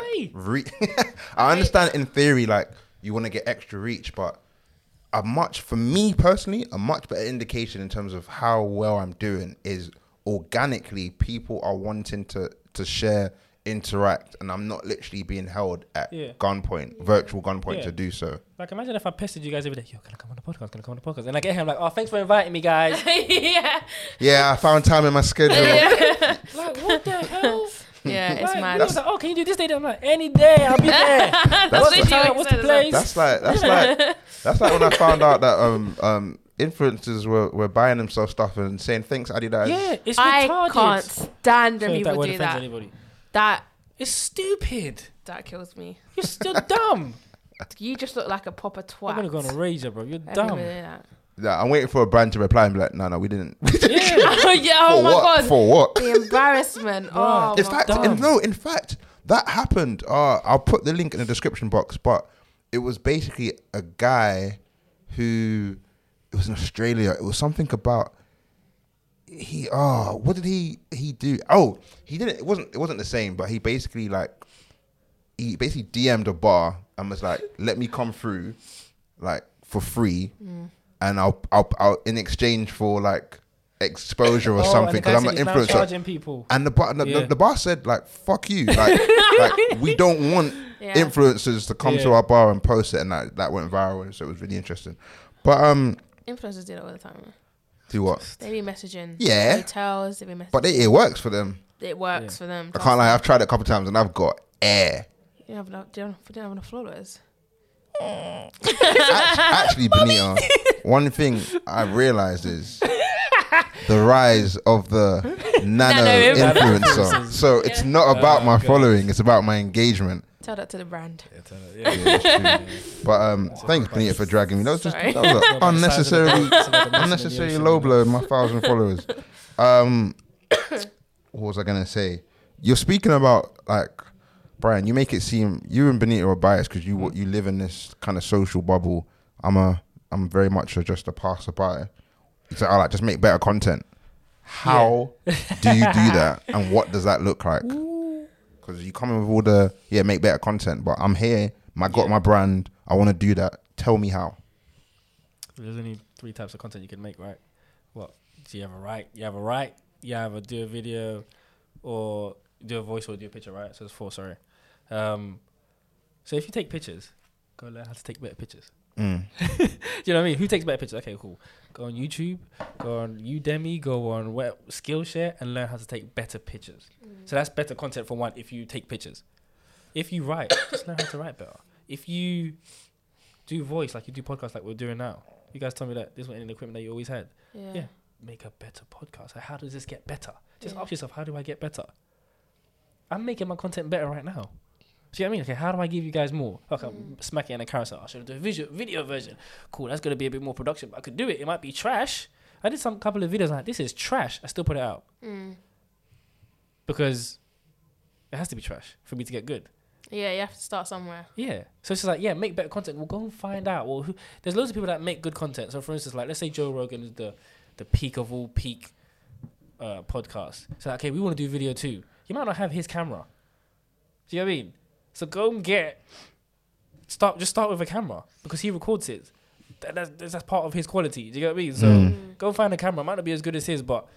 I understand in theory, like, you want to get extra reach, but for me personally, a much better indication in terms of how well I'm doing is organically people are wanting to share, interact, and I'm not literally being held at gunpoint, virtual gunpoint to do so. Like, imagine if I pestered you guys every day. Yo, can I come on the podcast? Can I come on the podcast? And I get him like, oh, thanks for inviting me, guys. Yeah, I found time in my schedule. Like, what the hell? Yeah, it's Like, mad. he was like, oh, can you do this day? I'm like, any day, I'll be there. What's the time? What's the place? That's like when I found out that influencers were buying themselves stuff and saying thanks Adidas. Yeah, it's I retarded. can't stand when Sorry if that people word do offends that. anybody. That It's stupid. kills me. You're still dumb. You just look like a proper twat. I'm gonna go on a rager, bro. You're Everybody dumb. do that. Yeah, I'm waiting for a brand to reply and be like, no, we didn't. Yeah. Yeah, oh For my what? god. For what? The embarrassment. Oh, In my fact, God. in fact, that happened. I'll put the link in the description box, but it was basically a guy who, it was in Australia. It was something about what did he do? Oh, he didn't. It wasn't the same, but he basically DM'd a bar and was like, let me come through, like, for free, and I'll in exchange for like exposure or something, because I'm an influencer. Charging people. And the bar said, like, fuck you, like we don't want influencers to come to our bar and post it, and that went viral, so it was really interesting. But Influencers do that all the time. do what? They be messaging hotels. They be messaging. But it works for them. It works for them. I can't lie, I've tried it a couple of times and I've got air. You don't have enough followers. Actually, Benita, one thing I realized is the rise of the nano influencer. So it's not about my following, it's about my engagement. Tell that to the brand. Yeah, that's true. But thanks, Benita, for dragging me. That was Sorry. an unnecessary low blow in my 1,000 followers. What was I gonna say? You're speaking about, like, Brian, you make it seem you and Benita are biased because you live in this kind of social bubble. I'm very much just a passerby. So I just make better content. How do you do that, and what does that look like? Because you come in with all the make better content, but I'm here. Got my brand. I want to do that. Tell me how. There's only 3 types of content you can make, right? What? So you have a write. You have a do a video, or do a voice, or do a picture, right? So there's 4. Sorry. So if you take pictures, go learn how to take better pictures. Do you know what I mean? Who takes better pictures? Okay, cool. Go on YouTube, go on Udemy, go on Skillshare, and learn how to take better pictures. So that's better content for one. If you take pictures, if you write, just learn how to write better. If you do voice, like you do podcasts, like we're doing now, you guys told me that this wasn't any equipment that you always had. Yeah. Yeah. Make a better podcast. Like, how does this get better? Just Yeah. ask yourself, how do I get better? I'm making my content better right now. See what I mean? Okay, how do I give you guys more? Okay, I'm smacking in a carousel. I should do a video version. Cool, that's gonna be a bit more production, but I could do it. It might be trash. I did some couple of videos like this is trash. I still put it out because it has to be trash for me to get good. Yeah, you have to start somewhere. Yeah. So it's just like, yeah, make better content. We'll go and find out. Well, there's loads of people that make good content. So for instance, like let's say Joe Rogan is the peak of all peak podcasts. So okay, we want to do video too. You might not have his camera. Do you know what I mean? So go and just start with a camera because he records it. That's part of his quality. Do you get what I mean? So go find a camera. It might not be as good as his, but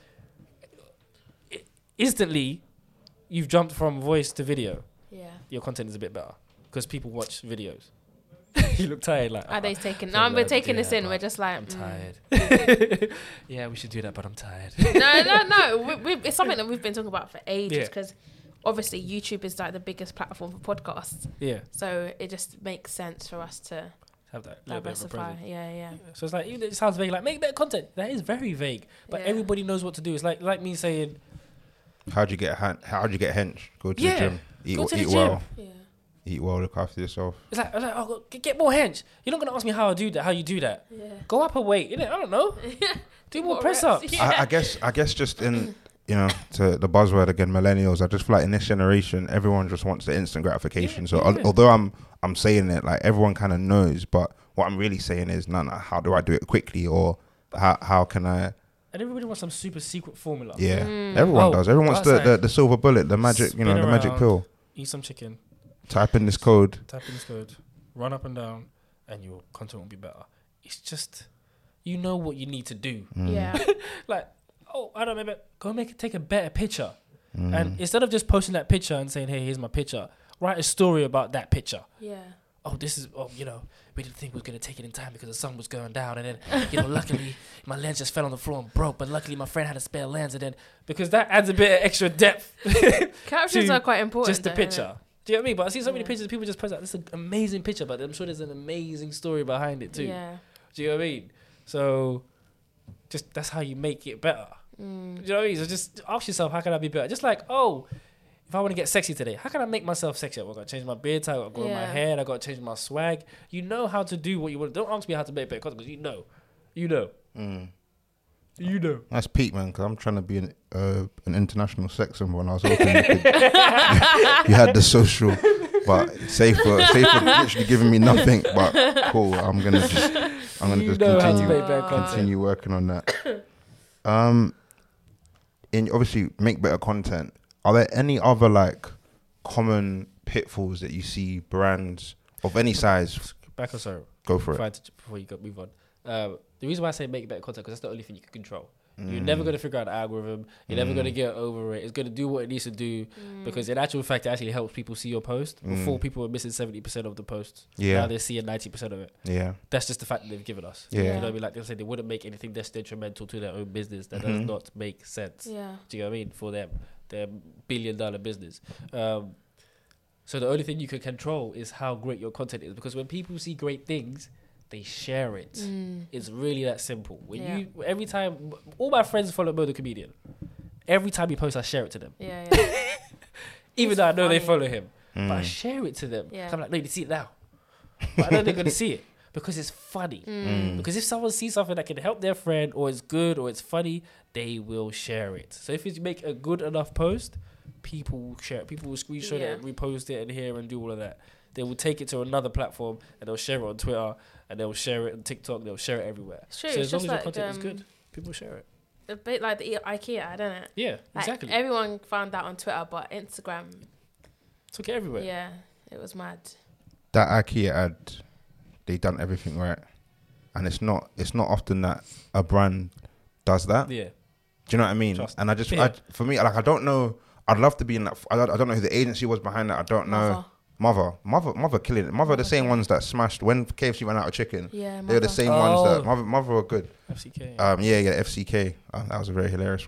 instantly you've jumped from voice to video. Yeah. Your content is a bit better because people watch videos. You look tired. Like, Are they taking? No, we're taking this in. We're just like, I'm tired. Yeah, we should do that, but I'm tired. No. It's something that we've been talking about for ages Yeah. because obviously YouTube is like the biggest platform for podcasts. Yeah, So it just makes sense for us to have that little bit of a diversify. presence. Yeah. So it's like, even it sounds vague. Like, make better content. That is very vague, but Yeah. everybody knows what to do. It's like me saying, How'd you get hench? Go to Yeah, the gym. go to the Eat gym. well. Yeah. Eat well. Look after yourself. it's like oh, get more hench. You're not gonna ask me how you do that. Yeah. Go up a weight. I don't know. Do more press ups. Yeah. I guess just in to the buzzword again, millennials. I just feel like in this generation, everyone just wants the instant gratification. So although I'm saying it, like everyone kind of knows, but what I'm really saying is, no, how do I do it quickly, or how can I? And everybody wants some super secret formula. Yeah, everyone Oh, does. Everyone wants outside. the silver bullet, the magic, Spin the magic around. pill. Eat some chicken. Type in this code. Type in this code, run up and down, and your content will be better. It's just, you know what you need to do. Yeah. Like, I don't know, take a better picture. And instead of just posting that picture and saying, hey, here's my picture, write a story about that picture. Yeah. We didn't think we was going to take it in time because the sun was going down. And then, luckily, my lens just fell on the floor and broke. But luckily, my friend had a spare lens. And then, because that adds a bit of extra depth. Captions to are quite important. Just the though, picture. Do you know what I mean? But I see so many Yeah. pictures, people just post out, this is an amazing picture, but I'm sure there's an amazing story behind it too. Yeah. Do you know what I mean? So, just that's how you make it better. Do you know what I mean? So just ask yourself, how can I be better? Just like, if I want to get sexy today, how can I make myself sexy? I've got to change my beard tie, I've got to grow my hair, I've got to change my swag. You know how to do what you want. Don't ask me how to make better content because you know. You know. That's peak, man. Because I'm trying to be an international sex symbol, and I was hoping you had the social, but safe for literally giving me nothing. But cool, I'm gonna just continue working on that. Obviously make better content. Are there any other like common pitfalls that you see brands of any size? Back or sorry. Go for it. Before you move on. The reason why I say make better content because that's the only thing you can control. You're never going to figure out the algorithm. You're never going to get over it. It's going to do what it needs to do because in actual fact, it actually helps people see your post. Before, people were missing 70% of the posts. Yeah. Now they're seeing 90% of it. Yeah. That's just the fact that they've given us. Yeah. You know what I mean? Like they say they wouldn't make anything that's detrimental to their own business. That does not make sense. Yeah. Do you know what I mean? For them, their billion-dollar business. So the only thing you can control is how great your content is because when people see great things, they share it. It's really that simple. Every time, all my friends follow Mo the Comedian. Every time he posts, I share it to them. Yeah. Even It's though I know they funny. follow him. But I share it to them. Yeah. I'm like, no, they see it now. But I know they're going to see it because it's funny. Because if someone sees something that can help their friend or it's good or it's funny, they will share it. So if you make a good enough post, people will share it. People will screenshot it and repost it and hear and do all of that. They will take it to another platform and they'll share it on Twitter and they'll share it on TikTok. They'll share it everywhere. It's true. So It's as long as just your like, content is good, people share it. a bit like the IKEA ad, isn't it? Yeah, Like, exactly. everyone found that on Twitter, but Instagram, Took it everywhere. yeah, it was mad. That IKEA ad, they done everything right, and it's not often that a brand does that. Yeah. Do you know what I mean? Trust. And Yeah. for me, like I don't know. I'd love to be in that. I don't know who the agency was behind that. I don't know. Mother killing it. Mother the same ones that smashed when KFC ran out of chicken. Yeah, They were the Mother. same ones that Mother were good. FCK. Yeah, FCK. That was a very hilarious one.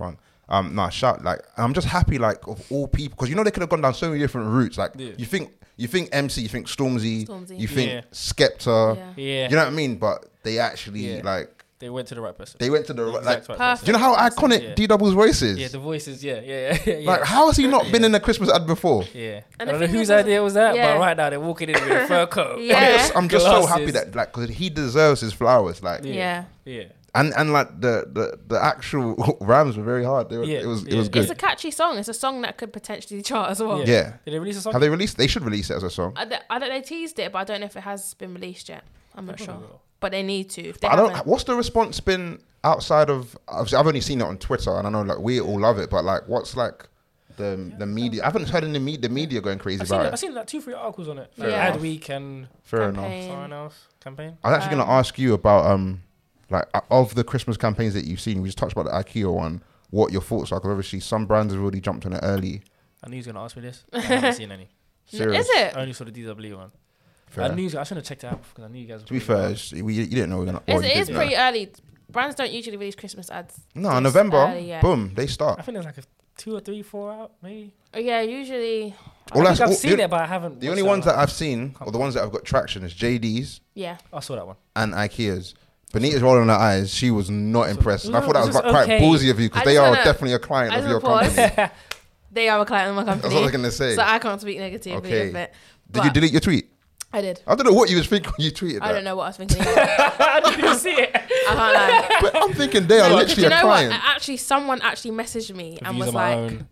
shout, like, I'm just happy, like, of all people, because you know they could have gone down so many different routes. Like, you think MC, you think Stormzy. You think Skepta. Yeah. You know what I mean? But they actually like. They went to the right person. They went to the exact right person. Do you know how iconic D-Double's voice is? Yeah, the voices. Yeah. Like, how has he not been in a Christmas ad before? Yeah. I don't know whose idea was that, but right now they're walking in with a fur coat. I'm just so happy that, like, because he deserves his flowers. Like, Yeah. And like the actual rhymes were very hard. It was good. It's a catchy song. It's a song that could potentially chart as well. Yeah. Did they release a song? Have they released? They should release it as a song. I don't. They teased it, but I don't know if it has been released yet. I'm not sure. But they need to. If they What's the response been outside of? Obviously, I've only seen it on Twitter, and I know like we all love it. But like, what's like the media? I haven't heard any the media going crazy about it. I've seen like 2-3 articles on it. Like Ad Week and Fair enough. someone else campaign. I was actually going to ask you about like of the Christmas campaigns that you've seen. We just touched about the IKEA one. What your thoughts are? Because obviously some brands have already jumped on it early. I knew he was going to ask me this. I haven't seen any. Serious? Is it? I only saw the DW one. Fair. I should have checked it out because I knew you guys. To be fair, you didn't know we were gonna. It is pretty early. Brands don't usually release Christmas ads. No, in November, early, boom, they start. I think there's like 2 or 3, 4 out, maybe. Yeah, usually. I've seen it, but I haven't. The only ones that I've seen, or the ones that have got traction, is JD's. Yeah. I saw that one. And IKEA's. Benita's rolling her eyes. She was not impressed. And I thought that was quite okay. ballsy of you because they are definitely a client of your company. They are a client of my company. That's what I was going to say. So I can't speak negatively of it. Did you delete your tweet? I did. I don't know what you was thinking when you tweeted that. I don't know what I was thinking. I didn't even see it. I can't lie. But I'm thinking they are literally a client. Actually, someone actually messaged me and was on my like, own.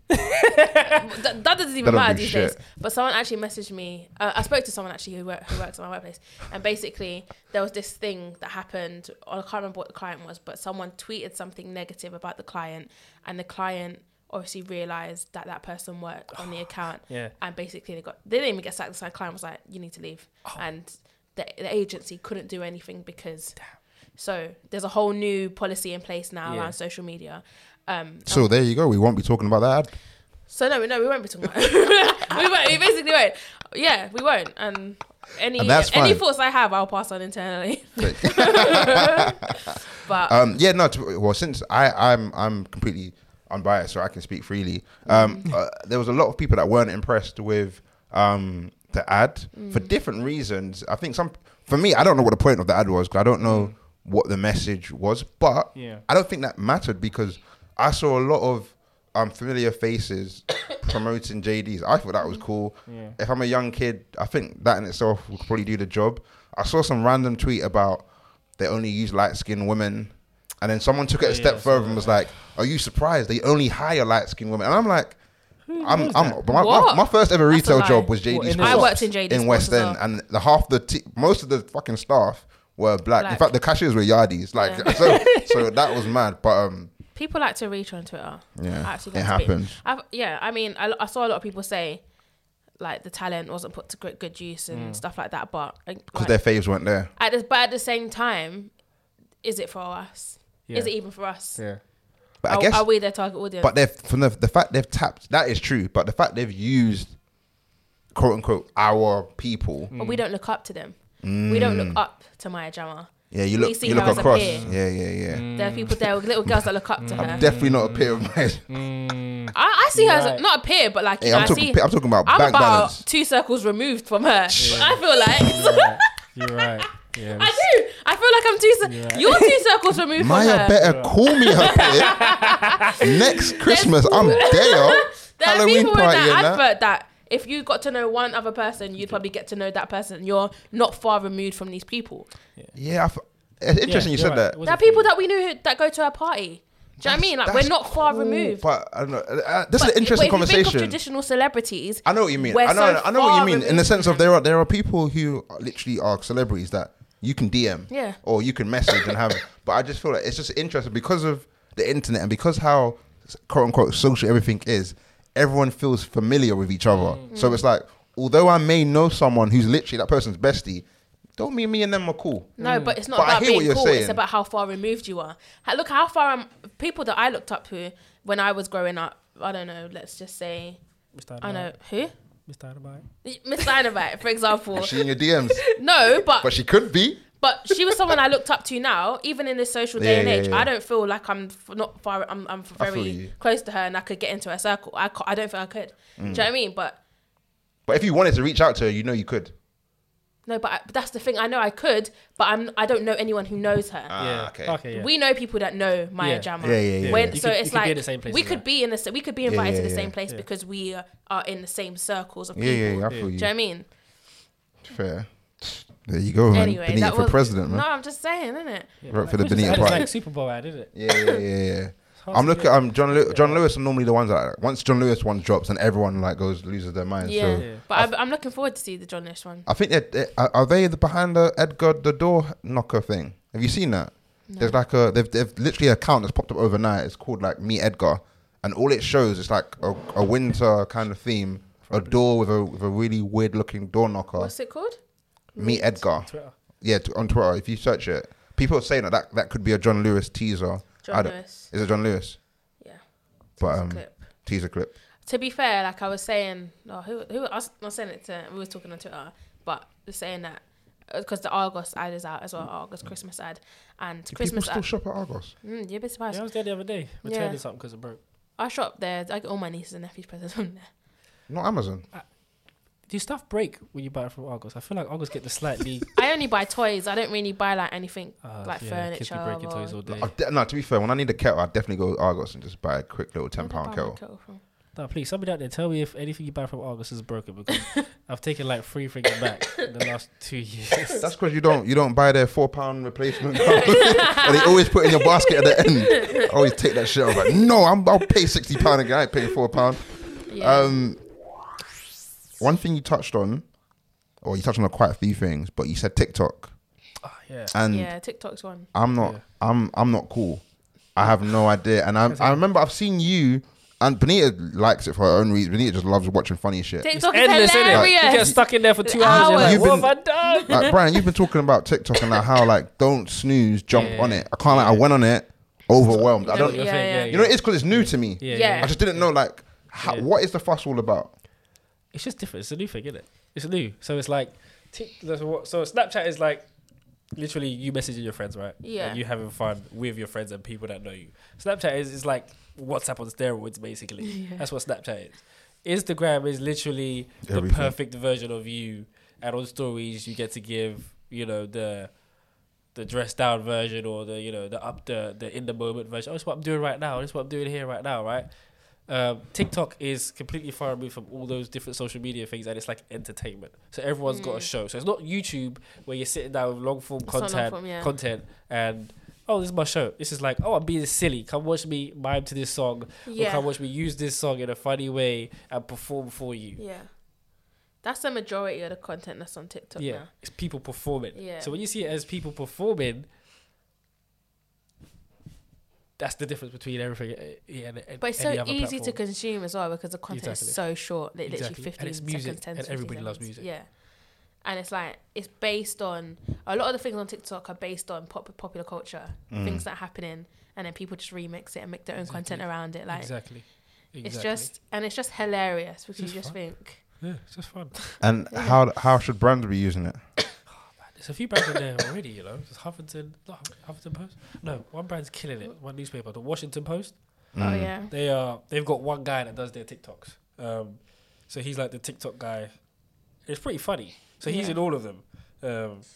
that doesn't even matter these days. shit. But someone actually messaged me. I spoke to someone actually who works at my workplace, and basically there was this thing that happened. I can't remember what the client was, but someone tweeted something negative about the client, and the client obviously realized that person worked on the account. Yeah. And basically they didn't even get sacked. The client was like, "You need to leave," and the agency couldn't do anything because. So there's a whole new policy in place now around social media. So there you go. We won't be talking about that ad. So no, we won't be talking about it. We won't. We basically won't. Yeah, we won't. And any thoughts I have, I'll pass on internally. But since I'm completely unbiased, so I can speak freely. There was a lot of people that weren't impressed with the ad for different reasons. I think for me, I don't know what the point of the ad was because I don't know what the message was, but I don't think that mattered because I saw a lot of familiar faces promoting JD's. I thought that was cool. If I'm a young kid, I think that in itself would probably do the job. I saw some random tweet about they only use light-skinned women, and then someone took it a step further and was like, "Are you surprised they only hire light-skinned women?" And I'm like, my first ever retail job was JD's. I worked in JD's. in West End, and most of the fucking staff were black. In fact, the cashiers were yardies. Like, so that was mad. But people like to reach on Twitter. Yeah, it happens. I mean, I saw a lot of people say like the talent wasn't put to good use and stuff like that, but because their faves weren't there. But at the same time, is it for us? Is it even for us? Yeah. But I guess are we their target audience? But from the fact they've tapped, that is true. But the fact they've used quote unquote our people, but we don't look up to them. We don't look up to Maya Jama. Yeah, you look across. Yeah. There are people there, little girls that look up to her. I'm definitely not a peer of mine. I see her as not a peer, but like I'm talking about I'm bank about balance. 2 circles removed from her. I feel like You're right. Yeah, I do. I feel like I'm you're 2 circles removed from her. Maya better call me her peer. Next Christmas, I'm there. There are Halloween people with party that and advert that if you got to know one other person, you'd probably get to know that person. You're not far removed from these people. Yeah, it's interesting you said that. There are people that we knew that go to our party. Do you know what I mean? Like, we're not far removed. But I don't know. This is an interesting conversation. If you think of traditional celebrities, I know what you mean. I know what you mean. In the sense of there are people who literally are celebrities that you can DM, or you can message and have. But I just feel like it's just interesting because of the internet and because how quote unquote social everything is. Everyone feels familiar with each other. So it's like, although I may know someone who's literally that person's bestie, don't mean me and them are cool. No, but it's not about being cool. It's about how far removed you are. Look how far people that I looked up to when I was growing up. I don't know. Let's just say, I know who. Miss Dynamite. Miss Dynamite, for example. Is she in your DMs? No, but she could be. But she was someone I looked up to now, even in this social day and age. I don't feel like I'm not far. I'm very close to her, and I could get into her circle. I don't think I could. Do you know what I mean? But if you wanted to reach out to her, you know you could. No, but that's the thing. I know I could, but I don't know anyone who knows her. Okay. Yeah. We know people that know Maya Jama. Yeah. So it's like we we could be invited to the same place because we are in the same circles of people. Yeah, I feel you. Do you know what I mean? Fair. There you go, man. Anyway, Benita for president, man. No, I'm just saying, isn't it? Right for the Benita It's Party. like Super Bowl ad, isn't it? Yeah. I'm looking. John Lewis are normally the ones that once John Lewis one drops and everyone like loses their mind. Yeah. So But I'm looking forward to see the John Lewis one. I think that are they behind the Edgar the door knocker thing? Have you seen that? No. There's like they've literally an account that's popped up overnight. It's called like Meet Edgar, and all it shows is like a winter kind of theme, a door with a really weird looking door knocker. What's it called? Meet Edgar. Twitter. Yeah, on Twitter. If you search it, people are saying that could be a John Lewis teaser. John Lewis. Is it John Lewis? Yeah. But Clip. teaser clip. To be fair, like I was saying, who I was not saying it to. We were talking on Twitter, but was saying that because the Argos ad is out as well, Argos Christmas ad, and Do Christmas people still ad. shop at Argos? You'd be surprised. Yeah, I was there the other day returning something because it broke. I shop there. I get all my nieces and nephews presents from there. Not Amazon. Do stuff break when you buy it from Argos? I feel like Argos get the slightly. I only buy toys. I don't really buy like anything like furniture. Kids be breaking toys all day. No, to be fair, when I need a kettle, I definitely go to Argos and just buy a quick little £10 kettle. No, please, somebody out there, tell me if anything you buy from Argos is broken because I've taken like 3 things back in the last 2 years. That's because you don't buy their £4 replacement. And they always put in your basket at the end. I always take that shit off. Like, no, I'll pay £60 again. I ain't paying £4. Yeah. One thing you touched on, or you touched on quite a few things, but you said TikTok. Oh, yeah. And yeah, TikTok's one. I'm not cool. I have no idea. And I remember I've seen you. And Benita likes it for her own reason. Benita just loves watching funny shit. TikTok is endless, hilarious. You get stuck in there for 2 hours. You're like, You've what been- have I done? Like, Brian, you've been talking about TikTok and like how like don't snooze, jump on it. I can't I went on it, overwhelmed. I don't. Yeah. You know, it's because it's new to me. Yeah. I just didn't know like what is the fuss all about. It's just different. It's a new thing, isn't it? It's new. So it's like, so Snapchat is like literally you messaging your friends, right? Yeah. And you having fun with your friends and people that know you. Snapchat is like WhatsApp on steroids, basically. Yeah. That's what Snapchat is. Instagram is literally Everything. the perfect version of you. And on stories, you get to give, the dressed down version or the in the moment version. Oh, this is what I'm doing right now. This is what I'm doing here right now, right? TikTok is completely far removed from all those different social media things, and it's like entertainment. So everyone's got a show. So it's not YouTube where you're sitting down with long form content and this is my show. This is like, I'm being silly. Come watch me mime to this song, or come watch me use this song in a funny way and perform for you. Yeah. That's the majority of the content that's on TikTok now. It's people performing. Yeah. So when you see it as people performing, that's the difference between everything. And but it's so easy to consume as well because the content is so short. Literally 15 and it's seconds, music, 10 and everybody loves seconds. music. Yeah. And it's like, it's based on, a lot of the things on TikTok are based on popular culture, things that are happening, and then people just remix it and make their own content around it. Like, Exactly. It's just hilarious because you just think. Yeah, it's just fun. And how should brands be using it? There's a few brands in there already, There's Huffington Post. No, one brand's killing it. One newspaper, the Washington Post. Oh yeah. They've got one guy that does their TikToks. So he's like the TikTok guy. It's pretty funny. So he's in all of them. Is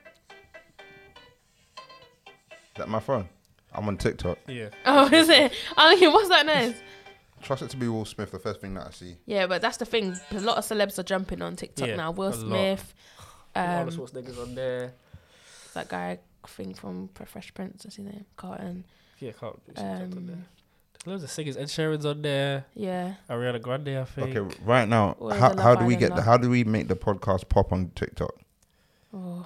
that my phone? I'm on TikTok. Yeah. Oh, is it? I mean, what's that noise? Trust it to be Will Smith, the first thing that I see. Yeah, but that's the thing. A lot of celebs are jumping on TikTok now. Will Smith. Arnold Schwarzenegger's on there. That guy thing from Fresh Prince, what's his name? Carlton. Yeah, Carlton. On there. There's loads of singers. Ed Sheeran's on there. Yeah. Ariana Grande, I think. Okay, right now, Or the how Love do we Island lot. how do we make the podcast pop on TikTok? Oh.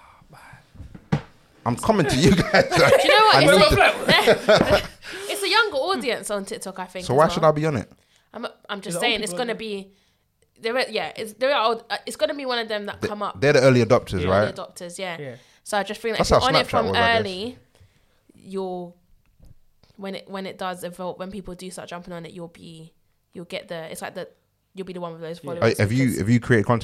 I'm coming to you guys. Do you know what? I need It's a younger audience on TikTok, I think. So why should I be on it? I'm just Is it saying old it's people gonna on be. It's gonna be one of them that come up. They're the early adopters, Early right? adopters, yeah. Yeah. So I just feel like That's if you're how on it Snapchat from was, I guess. early, you'll when it does evolve, when people do start jumping on it, you'll be the one with those followers. Have you created content?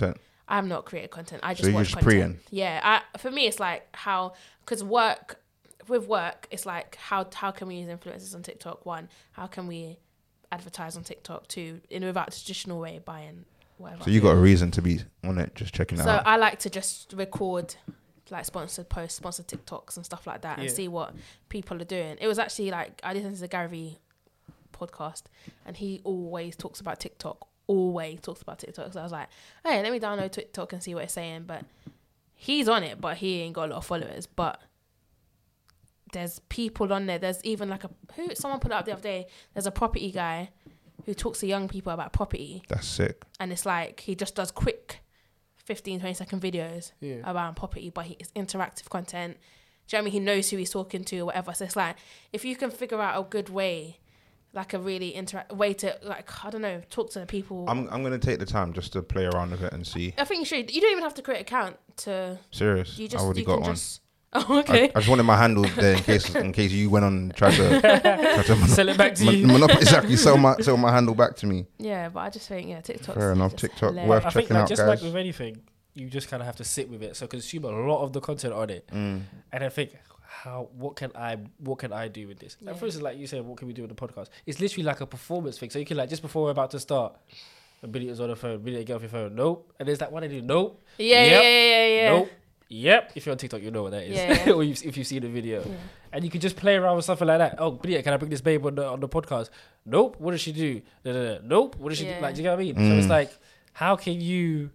I'm not creating content. I just So you're watch just content. preying? Yeah. For me, it's like because with work, it's like how can we use influencers on TikTok? One, how can we advertise on TikTok? Two, without the traditional way, buying whatever. So you got a reason to be on it, just checking it So out. I like to just record like sponsored posts, sponsored TikToks and stuff like that, and Yeah. see what people are doing. It was actually like I listened to the Gary Vee podcast, and he always talks about TikTok. Always talks about TikTok. So I was like, hey, let me download TikTok and see what it's saying. But he's on it, but he ain't got a lot of followers. But there's people on there. There's even like someone put it up the other day. There's a property guy who talks to young people about property, That's sick. and it's like he just does quick 15, 20-second videos Yeah. around property, but it's interactive content. Do you know what I mean? He knows who he's talking to or whatever. So it's like, if you can figure out a good way, like a really way to, like, I don't know, talk to the people. I'm gonna take the time just to play around with it and see. I think you should. You don't even have to create an account to. Serious. You I just. already You got can one. just. Oh, okay. I just wanted my handle there in case you went on and tried to Sell it back to you. exactly sell my handle back to me. Yeah, but I just think TikTok. Fair enough. TikTok worth I think checking like, out, just guys. like with anything, you just kind of have to sit with it. So consume a lot of the content on it, and I think what can I do with this? Like, for instance, like you said, what can we do with the podcast? It's literally like a performance thing. So you can like just before we're about to start, a video is on the phone, video get off your phone, nope, and there's that one I do, nope, Yeah. nope. Yep, if you're on TikTok, you know what that is. Yeah. Or if you see the video, and you can just play around with something like that. Oh, Bria, can I bring this babe on the podcast? Nope. What does she do? Nope. What does she do? Like, do you know what I mean? So it's like, how can you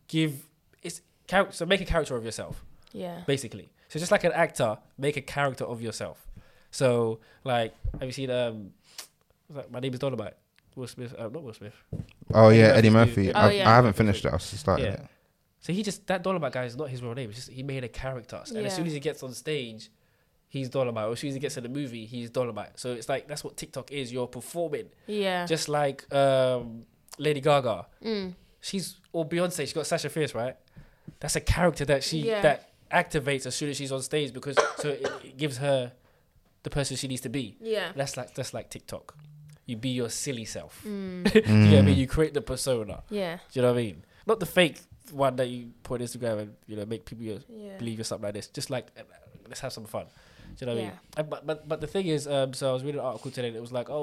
so make a character of yourself, Yeah. basically. So just like an actor, make a character of yourself. So like, have you seen My Name is Dolomite? Will Smith, not Will Smith. Oh yeah, Eddie Eddie Murphy's Murphy. Oh, yeah. I haven't finished it. I started Yeah. it. So that Dolomite guy is not his real name. It's just he made a character, and as soon as he gets on stage, he's Dolomite. Or as soon as he gets in the movie, he's Dolomite. So it's like that's what TikTok is. You're performing, Yeah. just like Lady Gaga. Or Beyonce. She's got Sasha Fierce, right? That's a character that that activates as soon as she's on stage because it gives her the person she needs to be. Yeah. That's like TikTok. You be your silly self. You know what I mean? You create the persona. Yeah. Do you know what I mean? Not the fake one that you put on Instagram and make people believe you're something like this. Just like let's have some fun. Do you know what I mean? And, but the thing is, so I was reading an article today and it was like,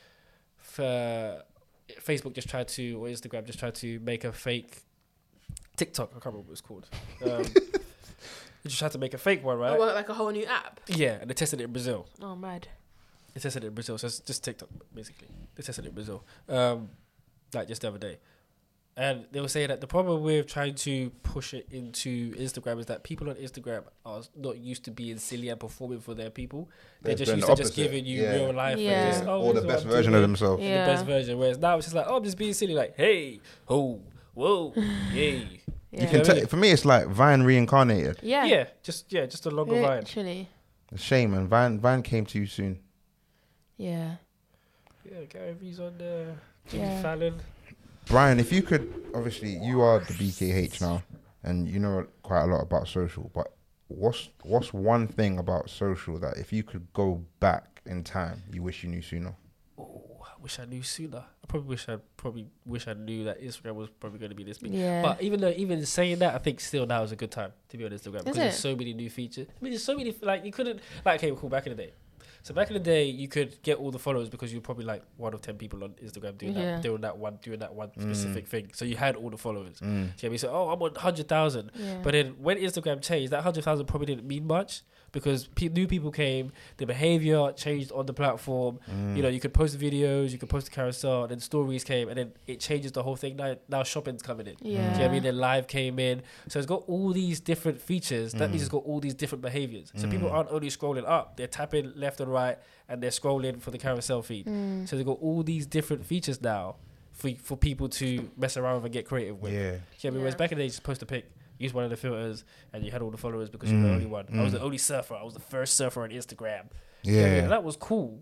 Facebook just tried to, or Instagram just tried to make a fake TikTok. I can't remember what it's called. They just tried to make a fake one, right? Oh, like a whole new app. Yeah, and they tested it in Brazil. Oh, mad. They tested it in Brazil, so it's just TikTok basically. They tested it in Brazil, like just the other day. And they were saying that the problem with trying to push it into Instagram is that people on Instagram are not used to being silly and performing for their people. They're just doing used the to just opposite. giving you Yeah. real life. Yeah. And just, Or the this is best what I'm version of doing. themselves. Yeah. The best version. Whereas now it's just like, I'm just being silly, like, hey, ho, whoa, yay. Yeah. You can for me, it's like Vine reincarnated. Yeah. Just a longer Vine. Literally. It's a shame, man. Vine came too soon. Yeah. Yeah, Gary Vee's on there. Jimmy Yeah. Fallon. Brian, if you could, obviously, you are the BKH now, and you know quite a lot about social. But what's one thing about social that if you could go back in time, you wish you knew sooner? Oh, I wish I knew sooner. I probably wish I knew that Instagram was probably going to be this big. Yeah. But even saying that, I think still now is a good time to be on Instagram because there's it? so many new features. I mean, there's so many you couldn't okay, cool. Back in the day. So back in the day, you could get all the followers because you're probably like 1 of 10 people on Instagram doing that one specific thing. So you had all the followers. Do you know what I mean? So I'm on 100,000. Yeah. But then when Instagram changed, that 100,000 probably didn't mean much because new people came, the behavior changed on the platform. You know, you could post videos, you could post the carousel, and then stories came, and then it changes the whole thing. Now shopping's coming in. Yeah. Do you know what I mean? Then live came in. So it's got all these different features. That means it's got all these different behaviors. So people aren't only scrolling up, they're tapping left and right, and they're scrolling for the carousel feed. So they've got all these different features now for people to mess around with and get creative with. Yeah. Do you know what I mean? Whereas Yeah. back in the day, you just post a pic, use one of the filters, and you had all the followers because you were the only one. I was the only surfer. I was the first surfer on Instagram. You know what I mean? Yeah. And that was cool,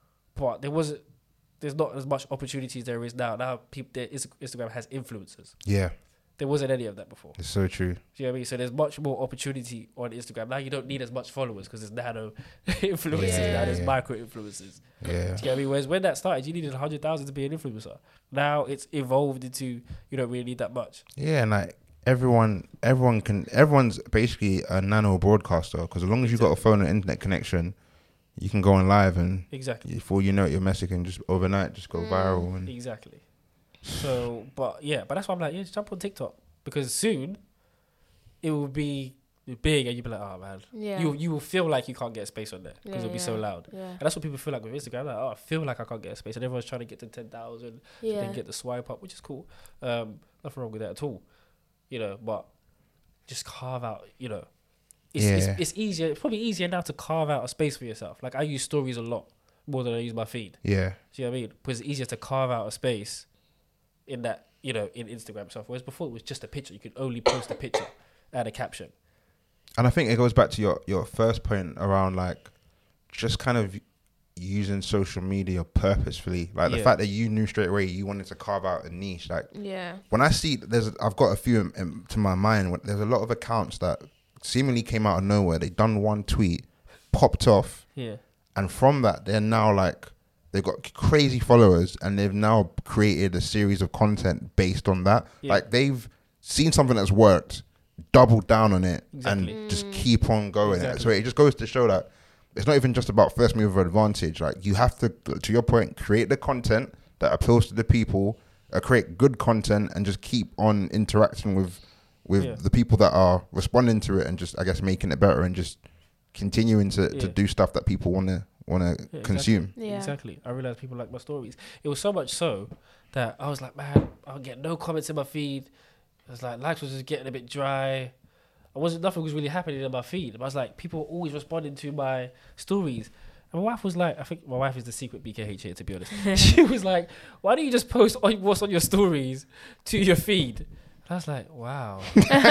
but there's not as much opportunities there is now. Now Instagram has influencers. Yeah. There wasn't any of that before. It's so true. Do you know what I mean? So there's much more opportunity on Instagram. Now you don't need as much followers because there's nano influencers now. There's micro influencers. Yeah. Do you know what I mean? Whereas when that started, you needed 100,000 to be an influencer. Now it's evolved into you don't really need that much. Yeah, and like everyone's basically a nano broadcaster, because as long as you've got a phone and internet connection, you can go on live, and Exactly. before you know it, your message can just overnight just go viral. And Exactly. So, but that's why I'm like, just jump on TikTok, because soon it will be big, and you'll be like, oh man, Yeah. you will feel like you can't get space on there because it'll be so loud. Yeah. And that's what people feel like with Instagram. Like, oh, I feel like I can't get space, and everyone's trying to get to 10,000, Yeah. then get the swipe up, which is cool. Nothing wrong with that at all, but just carve out, it's easier. It's probably easier now to carve out a space for yourself. Like, I use stories a lot more than I use my feed. yeah, See what I mean? Because it's easier to carve out a space in that, in Instagram stuff. Whereas before it was just a picture. You could only post a picture and a caption. and I think it goes back to your first point around like just kind of using social media purposefully, like the Yeah. fact that you knew straight away you wanted to carve out a niche. Like Yeah. when I see I've got a few to my mind. There's a lot of accounts that seemingly came out of nowhere. They done one tweet, popped off, Yeah. and from that they're now like they've got crazy followers, and they've now created a series of content based on that. Yeah. Like they've seen something that's worked, doubled down on it, Exactly. and just keep on going. Exactly. So it just goes to show that it's not even just about first mover advantage. Like you have to your point, create the content that appeals to the people, create good content, and just keep on interacting with Yeah. the people that are responding to it, and just, I guess, making it better, and just continuing to do stuff that people want to Yeah, consume. Yeah. Exactly. I realized people like my stories. It was so much so that I was like, man, I'll get no comments in my feed. It was like, likes was just getting a bit dry. Nothing was really happening in my feed. But I was like, people were always responding to my stories. And my wife was like, I think my wife is the secret BKH here, to be honest. She was like, why don't you just post what's on your stories to your feed? And I was like, wow.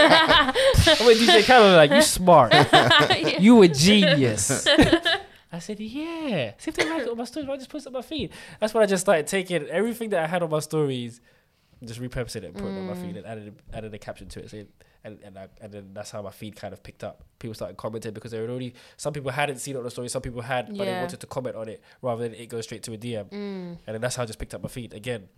I went DJ Khaled, like, you smart. You a genius. I said, yeah. See if they like it on my stories, I just post it on my feed. That's when I just started taking everything that I had on my stories, just repurposing it and putting it on my feed, and added a caption to it. So and then that's how my feed kind of picked up. People started commenting because they were already, some people hadn't seen it on the story, some people had, but they Yeah. wanted to comment on it rather than it go straight to a DM. And then that's how I just picked up my feed. Again,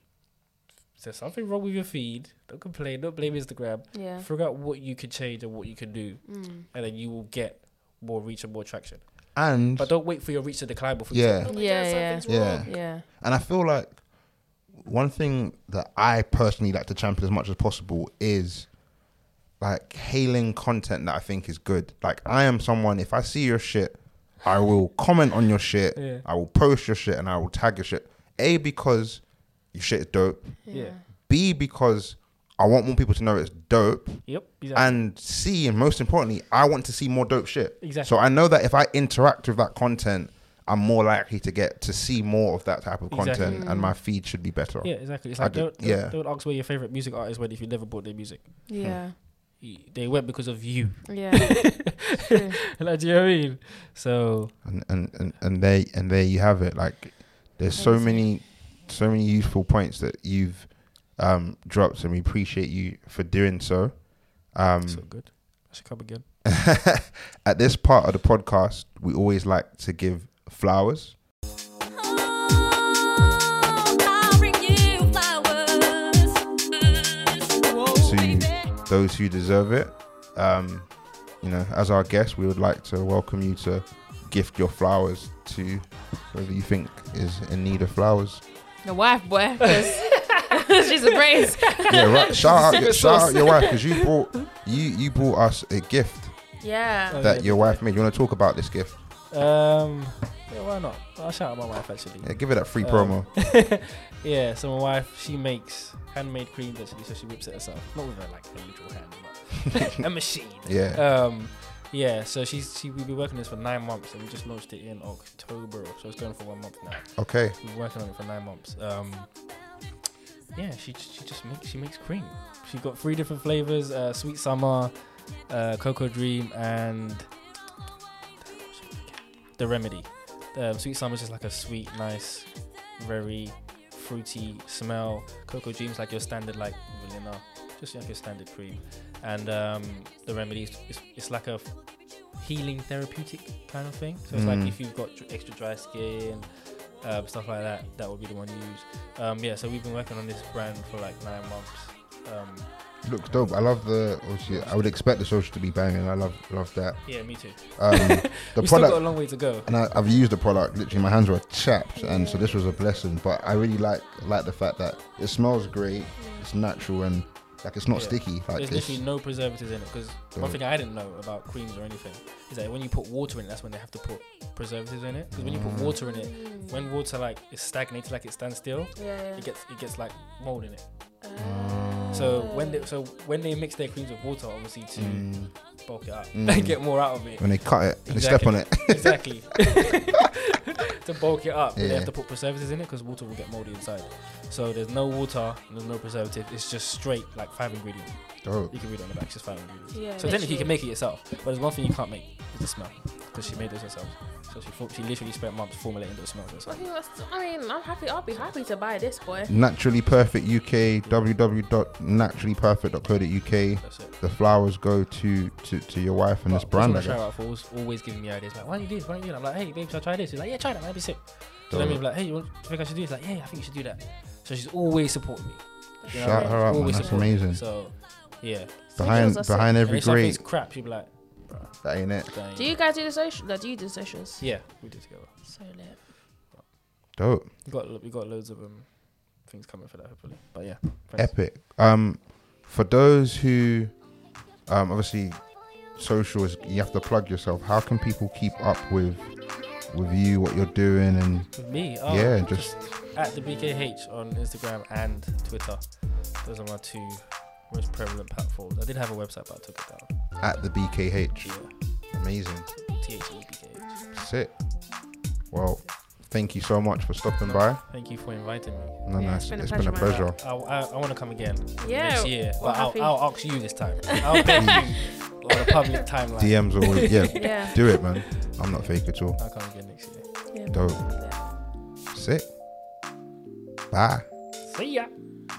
if there's something wrong with your feed, don't complain, don't blame Instagram. Yeah. Figure out what you can change and what you can do, and then you will get more reach and more traction. And But don't wait for your reach to decline before you Yeah. say, oh my Yeah, God, yeah. something's wrong. Yeah. And I feel like one thing that I personally like to champion as much as possible is like hailing content that I think is good. Like I am someone, if I see your shit, I will comment on your shit, Yeah. I will post your shit, and I will tag your shit. A, because your shit is dope. Yeah. B, because I want more people to know it's dope. Yep. Exactly. And C, and most importantly, I want to see more dope shit. Exactly. So I know that if I interact with that content, I'm more likely to get to see more of that type of content, Exactly. and my feed should be better. Yeah, exactly. It's I like do- don't ask where your favorite music artist went if you never bought their music. Yeah. They went because of you. Yeah. True. Like, do you know what I mean? So And there you have it. Like there's so many useful points that you've dropped, and we appreciate you for doing so. so good. I should come again. At this part of the podcast, we always like to give flowers. To those who deserve it. As our guest, we would like to welcome you to gift your flowers to whoever you think is in need of flowers. The wife, boy, 'cause she's a brace. Yeah, right. Shout out sauce. your wife, because you brought us a gift Yeah. that your wife made. You want to talk about this gift? Yeah, why not? I'll shout out my wife actually. Yeah, give it that free promo. Yeah, so my wife, she makes handmade creams actually, so she whips it herself. Not with her like her literal hand, but a machine. Yeah. Yeah, so we've been working on this for 9 months, and we just launched it in October, so it's going for 1 month now. Okay. We've been working on it for 9 months. Yeah, she makes cream. She got 3 different flavors: Sweet Summer, Cocoa Dream, and the Remedy. Sweet Summer is just like a sweet, nice, very fruity smell. Cocoa Dream's like your standard like vanilla, just like your standard cream. And the Remedy it's like a healing therapeutic kind of thing. So it's like if you've got extra dry skin, stuff like that would be the one you use. Yeah, so we've been working on this brand for like 9 months. Looks dope. I love obviously, I would expect the social to be banging. I love that. Yeah, me too. The We still got a long way to go. and I've used the product. Literally, my hands were chapped, and so this was a blessing. But I really like the fact that it smells great. It's natural and like it's not sticky. Like There's literally no preservatives in it. Because one thing I didn't know about creams or anything is that when you put water in it, that's when they have to put preservatives in it. Because when you put water in it, when water like is stagnated, like it stands still, it gets like mold in it. So when they mix their creams with water, obviously to bulk it up and get more out of it. When they cut it, they step on it. Exactly. To bulk it up, they have to put preservatives in it because water will get moldy inside. So there's no water, there's no preservative. It's just straight like 5 ingredients. Dope. You can read it on the back, it's just 5 ingredients. Yeah, so technically you can make it yourself, but there's one thing you can't make, is the smell, because she made this herself. So she literally spent months formulating those smells herself. I'm happy. I'll be happy to buy this, boy. Naturally Perfect UK, www.naturallyperfect.co.uk. That's it. The flowers go to your wife and this brand. I Shout guess. out for always giving me ideas like, why don't you do this? Why don't you do that? I'm like, hey babe, should I try this? She's like, yeah, try that, might be sick. So then we're like, hey, do you think I should do this? Like, yeah, I think you should do that. So she's always supporting me. You know Shout what I mean? her out, man. Always That's supporting me. amazing. So yeah, Behind And every if something's great, crap, she'll be like, that ain't it. that ain't Do you it. guys do the social? Do you do socials? Yeah, we did together. So lit. Dope. We got loads of things coming for that hopefully. But yeah, thanks. Epic. For those who, obviously, social is, you have to plug yourself. How can people keep up with you, what you're doing, and With me, just at the BKH on Instagram and Twitter. Those are my 2 most prevalent platforms. I did have a website, but I took it down. at the BKH. Yeah, Amazing. THEBKH. Sick. Well, thank you so much for stopping by. Thank you for inviting me. No, Yeah, nice. it's been a It's been a pleasure, pleasure. I want to come again Yeah, next year, we're but happy. I'll ask you this time. I'll beg you on a public timeline. DMs always, yeah. Yeah. Do it, man. I'm not fake at all. I'll come again next year. Yeah. Dope. Sick. Bye. See ya.